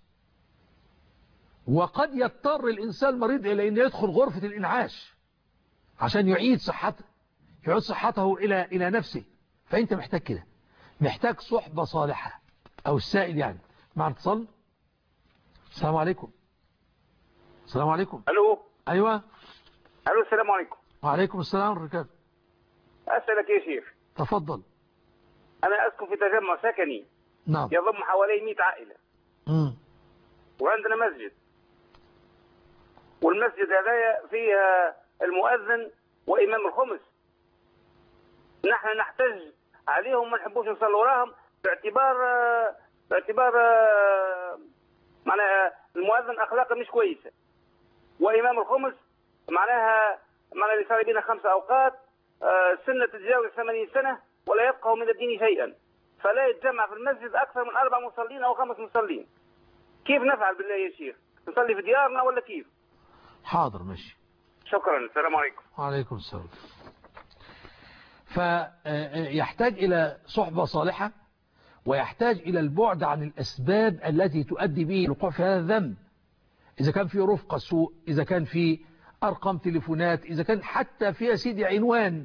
وقد يضطر الإنسان المريض إلى أن يدخل غرفة الإنعاش عشان يعيد صحته إلى نفسه. فأنت محتاج كده، محتاج صحبة صالحة. أو السائل يعني مع اتصال. السلام عليكم. السلام عليكم. ألو. أيوة. ألو السلام عليكم. وعليكم السلام ورحمة الله. أسألك يا شيخ. تفضل. أنا أسكن في تجمع سكني. نعم. يضم حوالي 100 عائلة. وعندنا مسجد، والمسجد هذا فيها المؤذن وإمام الخمس. نحن نحتج عليهم، ما نحبوش نصلي وراهم باعتبار معناها المؤذن أخلاقه مش كويسة، وإمام الخمس معناها اللي صار بينا 5 أوقات، سنة تتجاوز 80 سنة ولا يبقى من الدين شيئا، فلا يتجمع في المسجد أكثر من 4 مصلين أو 5 مصلين. كيف نفعل بالله يا شيخ؟ نصلي في ديارنا ولا كيف؟ حاضر ماشي. شكرا. السلام عليكم. وعليكم السلام. فيحتاج إلى صحبة صالحة، ويحتاج إلى البعد عن الأسباب التي تؤدي به الوقوع في هذا الذنب. إذا كان في رفقة سوء، إذا كان في أرقام تليفونات، إذا كان حتى في سيدي عنوان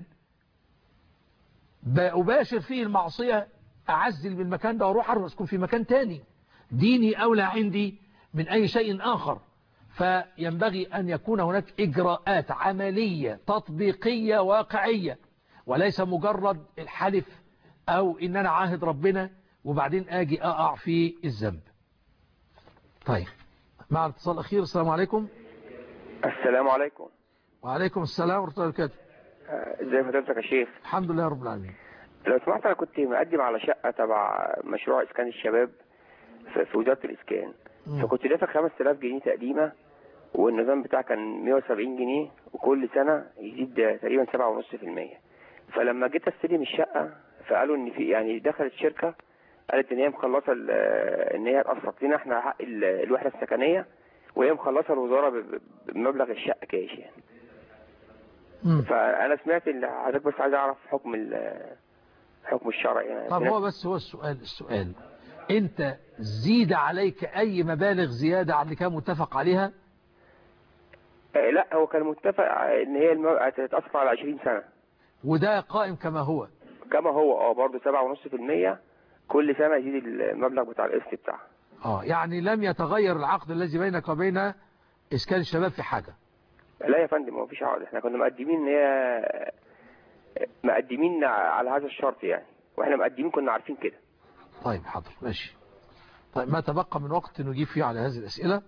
أباشر فيه المعصية، أعزل بالمكان ده وأروح أسكن في مكان تاني. ديني أولى عندي من أي شيء آخر. فينبغي أن يكون هناك إجراءات عملية تطبيقية واقعية، وليس مجرد الحلف أو إن أنا عاهد ربنا وبعدين آجي أقع في الذنب. طيب، مع الاتصال الأخير. السلام عليكم. السلام عليكم. وعليكم السلام ورحمة الله وبركاته. ازي حضرتك يا شيخ؟ الحمد لله رب العالمين. لو سمحت، أنا كنت مقدم على شقة تبع مشروع إسكان الشباب في وزارة الإسكان، فكنت دافع 5000 جنيه تقديمة، والنظام بتاعها كان 170 جنيه، وكل سنة يزيد تقريبا 7.5%. فلما جيت استلم الشقة فقالوا ان في يعني دخلت شركة قالت ان هي مخلصة ان هي تقسط لنا احنا حق الوحدة السكنية، وهي مخلصة الوزارة بمبلغ الشقة كاش يعني. فانا سمعت ان حضرتك بس عايز اعرف حكم الشرع يعني. طب هو بس هو السؤال انت زيد عليك اي مبالغ زيادة عن اللي كان متفق عليها؟ لا، هو كان متفق ان هي تتقسط على 20 سنة، وده قائم كما هو برضه 7.5%، كل سنة يزيد المبلغ بتاع القسط بتاعها. يعني لم يتغير العقد الذي بينك وبين إسكان الشباب في حاجة؟ لا يا فندم، ما فيش عقد. احنا كنا مقدمين على هذا الشرط يعني، واحنا مقدمين كنا عارفين كده. طيب حاضر ماشي. طيب، ما تبقى من وقت نجيب فيه على هذه الأسئلة.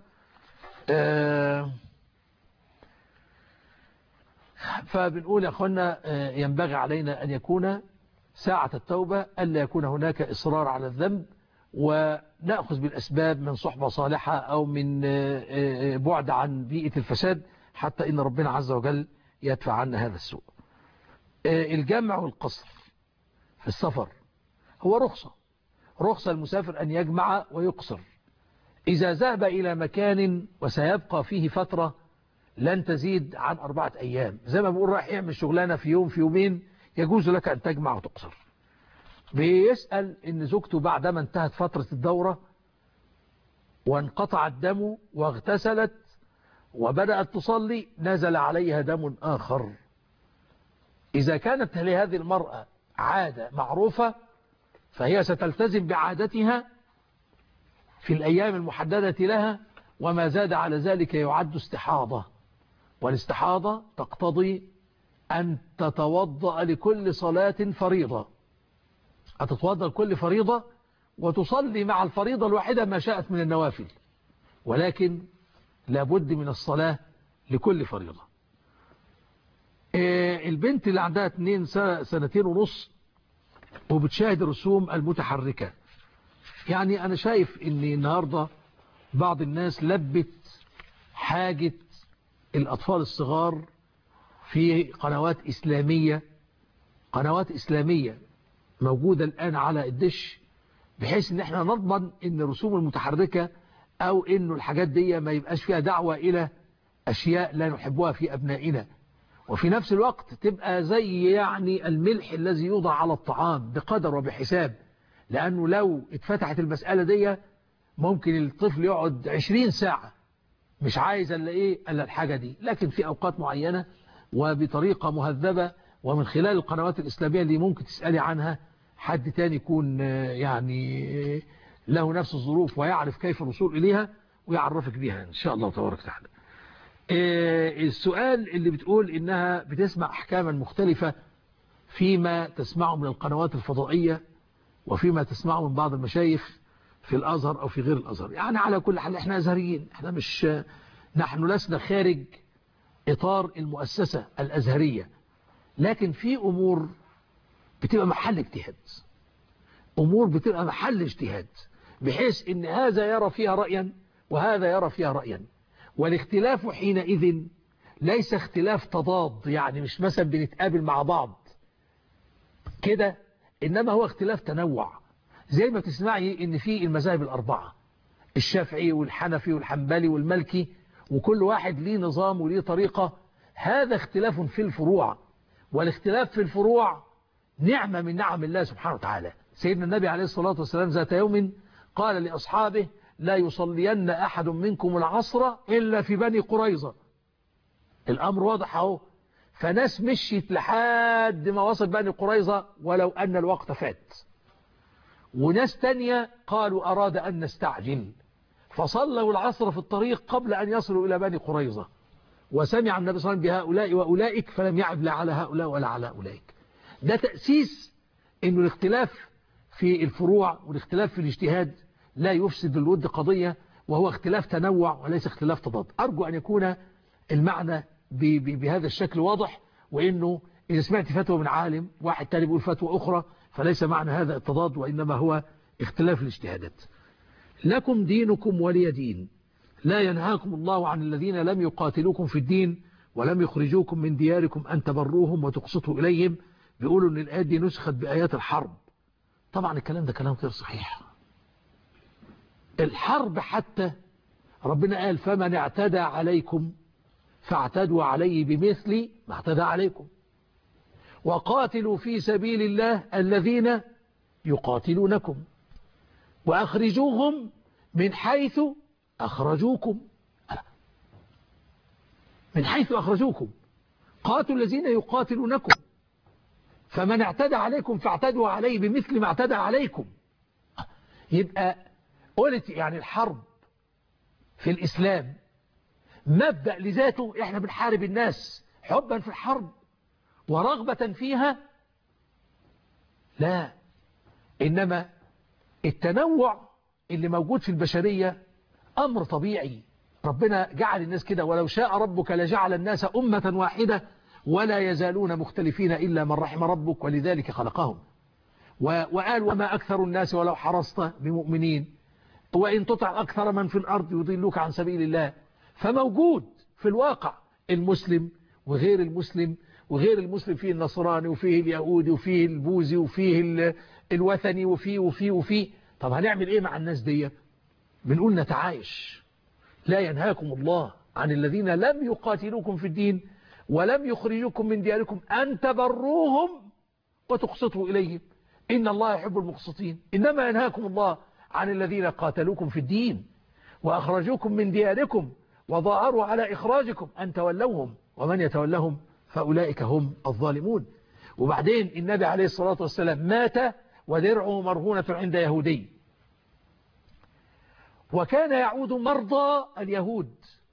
فبنقول يا أخوانا، ينبغي علينا أن يكون ساعة التوبة ألا يكون هناك إصرار على الذنب، ونأخذ بالأسباب من صحبة صالحة أو من بعد عن بيئة الفساد، حتى إن ربنا عز وجل يدفع عنا هذا السوء. الجمع والقصر في السفر هو رخصة المسافر أن يجمع ويقصر إذا ذهب إلى مكان وسيبقى فيه فترة لن تزيد عن 4 أيام. زي ما بقول رايح يعمل شغلانة في يوم في يومين، يجوز لك أن تجمع وتقصر. بيسأل إن زوجته بعدما انتهت فترة الدورة وانقطع الدم واغتسلت وبدأت تصلي، نزل عليها دم آخر. إذا كانت لهذه المرأة عادة معروفة فهي ستلتزم بعادتها في الأيام المحددة لها، وما زاد على ذلك يعد استحاضة والاستحاضة تقتضي أن تتوضأ لكل صلاة فريضة، أتتوضأ لكل فريضة وتصلي مع الفريضة الواحدة ما شاءت من النوافل، ولكن لابد من الصلاة لكل فريضة. البنت اللي عندها 2 سنتين ونص وبتشاهد الرسوم المتحركة، يعني أنا شايف أن النهاردة بعض الناس لبت حاجة الأطفال الصغار في قنوات إسلامية موجودة الآن على الدش، بحيث ان احنا نضمن ان الرسوم المتحركة او انه الحاجات دي ما يبقاش فيها دعوة الى اشياء لا نحبها في ابنائنا، وفي نفس الوقت تبقى زي يعني الملح الذي يوضع على الطعام بقدر وبحساب، لانه لو اتفتحت المسألة دي ممكن الطفل يقعد 20 ساعة مش عايز الا الحاجة دي. لكن في اوقات معينة وبطريقة مهذبة ومن خلال القنوات الإسلامية اللي ممكن تسألي عنها حد تاني يكون يعني له نفس الظروف ويعرف كيف الوصول إليها ويعرفك بيها إن شاء الله تبارك وتعالى. السؤال اللي بتقول إنها بتسمع أحكاما مختلفة فيما تسمعه من القنوات الفضائية وفيما تسمعه من بعض المشايخ في الأزهر أو في غير الأزهر. يعني على كل حال إحنا أزهريين، نحن لسنا خارج إطار المؤسسة الأزهرية، لكن في أمور بتبقى محل اجتهاد، أمور بتبقى محل اجتهاد، بحيث إن هذا يرى فيها رأيا وهذا يرى فيها رأيا، والاختلاف حينئذ ليس اختلاف تضاد، يعني مش مثلا بنتقابل مع بعض كده، إنما هو اختلاف تنوع. زي ما تسمعي إن في المذاهب الأربعة، الشافعي والحنفي والحنبلي والمالكي، وكل واحد ليه نظام وليه طريقة، هذا اختلاف في الفروع، والاختلاف في الفروع نعمة من نعم الله سبحانه وتعالى. سيدنا النبي عليه الصلاة والسلام ذات يوم قال لأصحابه: لا يصلين أحد منكم العصر إلا في بني قريظة. الأمر واضح اهو، فناس مشيت لحد ما وصل بني قريظة ولو أن الوقت فات، وناس تانية قالوا أراد أن نستعجل فصلوا العصر في الطريق قبل أن يصلوا إلى بني قريظة، وسمع النبي صلى الله عليه وسلم بهؤلاء وأولئك فلم يعب لا على هؤلاء ولا على أولئك. ده تأسيس إنه الاختلاف في الفروع والاختلاف في الاجتهاد لا يفسد الود قضية، وهو اختلاف تنوع وليس اختلاف تضاد. أرجو أن يكون المعنى بهذا الشكل واضح، وإنه إذا سمعت فتوى من عالم واحد تاني بيقول فتوى أخرى فليس معنى هذا التضاد، وإنما هو اختلاف الاجتهادات. لكم دينكم ولي دين. لا ينهاكم الله عن الذين لم يقاتلوكم في الدين ولم يخرجوكم من دياركم أن تبروهم وتقسطوا إليهم. بيقولوا أن الآيات دي نسخت بآيات الحرب. طبعا الكلام ده كلام غير صحيح. الحرب حتى ربنا قال: فمن اعتدى عليكم فاعتدوا عليه بمثل ما اعتدى عليكم، وقاتلوا في سبيل الله الذين يقاتلونكم وأخرجوهم من حيث أخرجوكم. من حيث أخرجوكم، قاتلوا الذين يقاتلونكم، فمن اعتدى عليكم فاعتدوا عليه بمثل ما اعتدى عليكم. يبقى قلت يعني الحرب في الإسلام مبدأ لذاته، احنا بنحارب الناس حبا في الحرب ورغبة فيها؟ لا، إنما التنوع اللي موجود في البشرية أمر طبيعي، ربنا جعل الناس كده: ولو شاء ربك لجعل الناس أمة واحدة ولا يزالون مختلفين إلا من رحم ربك ولذلك خلقهم. وقال: وما أكثر الناس ولو حرصت بمؤمنين وإن تطع أكثر من في الأرض يضلوك عن سبيل الله. فموجود في الواقع المسلم وغير المسلم، وغير المسلم فيه النصراني وفيه اليهودي وفيه البوذي وفيه الوثني وفيه. طب هنعمل ايه مع الناس دي؟ بنقول نتعايش. لا ينهاكم الله عن الذين لم يقاتلوكم في الدين ولم يخرجوكم من دياركم أن تبروهم وتقسطوا إليهم إن الله يحب المقسطين. إنما ينهاكم الله عن الذين قاتلوكم في الدين وأخرجوكم من دياركم وظاهروا على إخراجكم أن تولوهم ومن يتولهم فأولئك هم الظالمون. وبعدين النبي عليه الصلاة والسلام مات ودرعه مرهونة عند يهودي، وكان يعود مرضى اليهود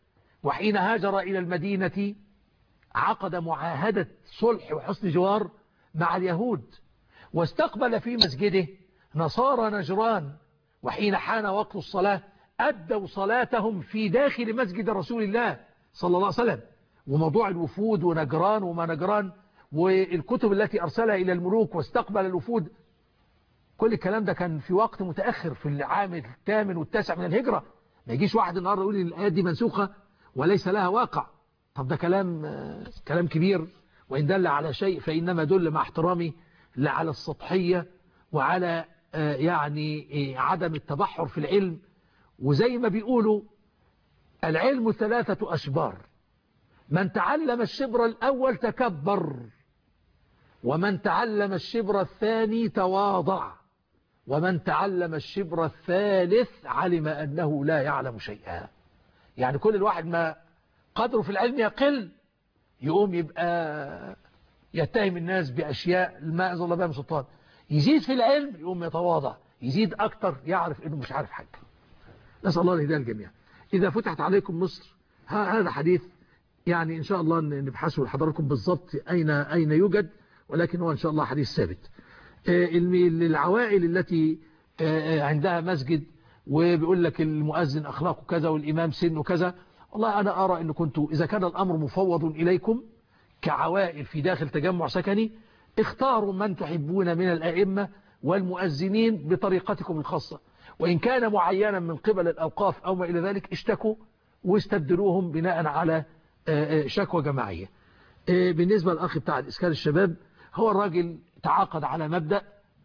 وحين هاجر إلى المدينة عقد معاهدة صلح وحسن جوار مع اليهود، واستقبل في مسجده نصارى نجران، وحين حان وقت الصلاة أدوا صلاتهم في داخل مسجد رسول الله صلى الله عليه وسلم. وموضوع الوفود ونجران وما نجران والكتب التي أرسلها إلى الملوك واستقبل الوفود، كل الكلام ده كان في وقت متأخر في العام 8 و9 من الهجرة. ما يجيش واحد النهارده يقول الآيات دي منسوخة وليس لها واقع. طب ده كلام كبير، وإن دل على شيء فإنما دل مع احترامي على السطحية وعلى يعني عدم التبحر في العلم. وزي ما بيقولوا العلم 3 أشبار، من تعلم الشبر الأول تكبر، ومن تعلم الشبر الثاني تواضع، ومن تعلم الشبر الثالث علم أنه لا يعلم شيئا. يعني كل الواحد ما قدره في العلم يقل يقوم يبقى يتهم الناس بأشياء ما أنزل الله بها من سلطان، يزيد في العلم يقوم يتواضع، يزيد أكتر يعرف إنه مش عارف حاجة. نسأل الله الهداية الجميع. إذا فتحت عليكم مصر، هذا حديث يعني إن شاء الله نبحثه لحضراتكم بالضبط أين يوجد، ولكن هو إن شاء الله حديث ثابت. العوائل التي عندها مسجد وبيقول لك المؤذن أخلاقه كذا والإمام سنه كذا، والله أنا أرى أن كنتوا إذا كان الأمر مفوض إليكم كعوائل في داخل تجمع سكني، اختاروا من تحبون من الأئمة والمؤذنين بطريقتكم الخاصة، وإن كان معينا من قبل الأوقاف أو ما إلى ذلك اشتكوا واستبدلوهم بناء على شكوى جماعية. بالنسبة للأخ بتاع إسكان الشباب، هو الراجل تعاقد على مبدأ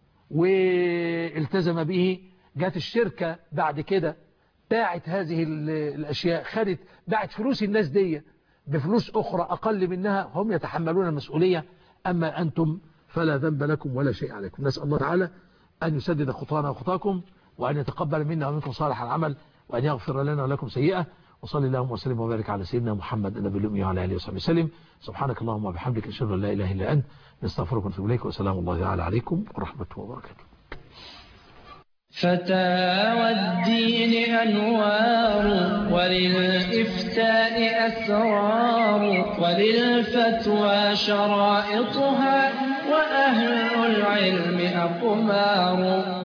والتزم به، جات الشركة بعد كده باعت هذه الأشياء، باعت فلوس الناس دي بفلوس أخرى أقل منها، هم يتحملون المسؤولية، أما أنتم فلا ذنب لكم ولا شيء عليكم. نسأل الله تعالى أن يسدد خطانا وخطاكم، وأن يتقبل منا ومنكم صالح العمل، وأن يغفر لنا ولكم سيئة. وصلي اللهم وسلم وبارك على سيدنا محمد النبي الأمي وعلى آله وصحبه وسلم. سبحانك اللهم وبحمدك، أشهد أن لا إله إلا أنت، نستغفرك ونتوب إليك، وسلام الله تعالى عليكم ورحمته وبركاته. فتاوى الدين أنوار، وللإفتاء أسرار، وللفتوى شرائطها، وأهل العلم أقمار.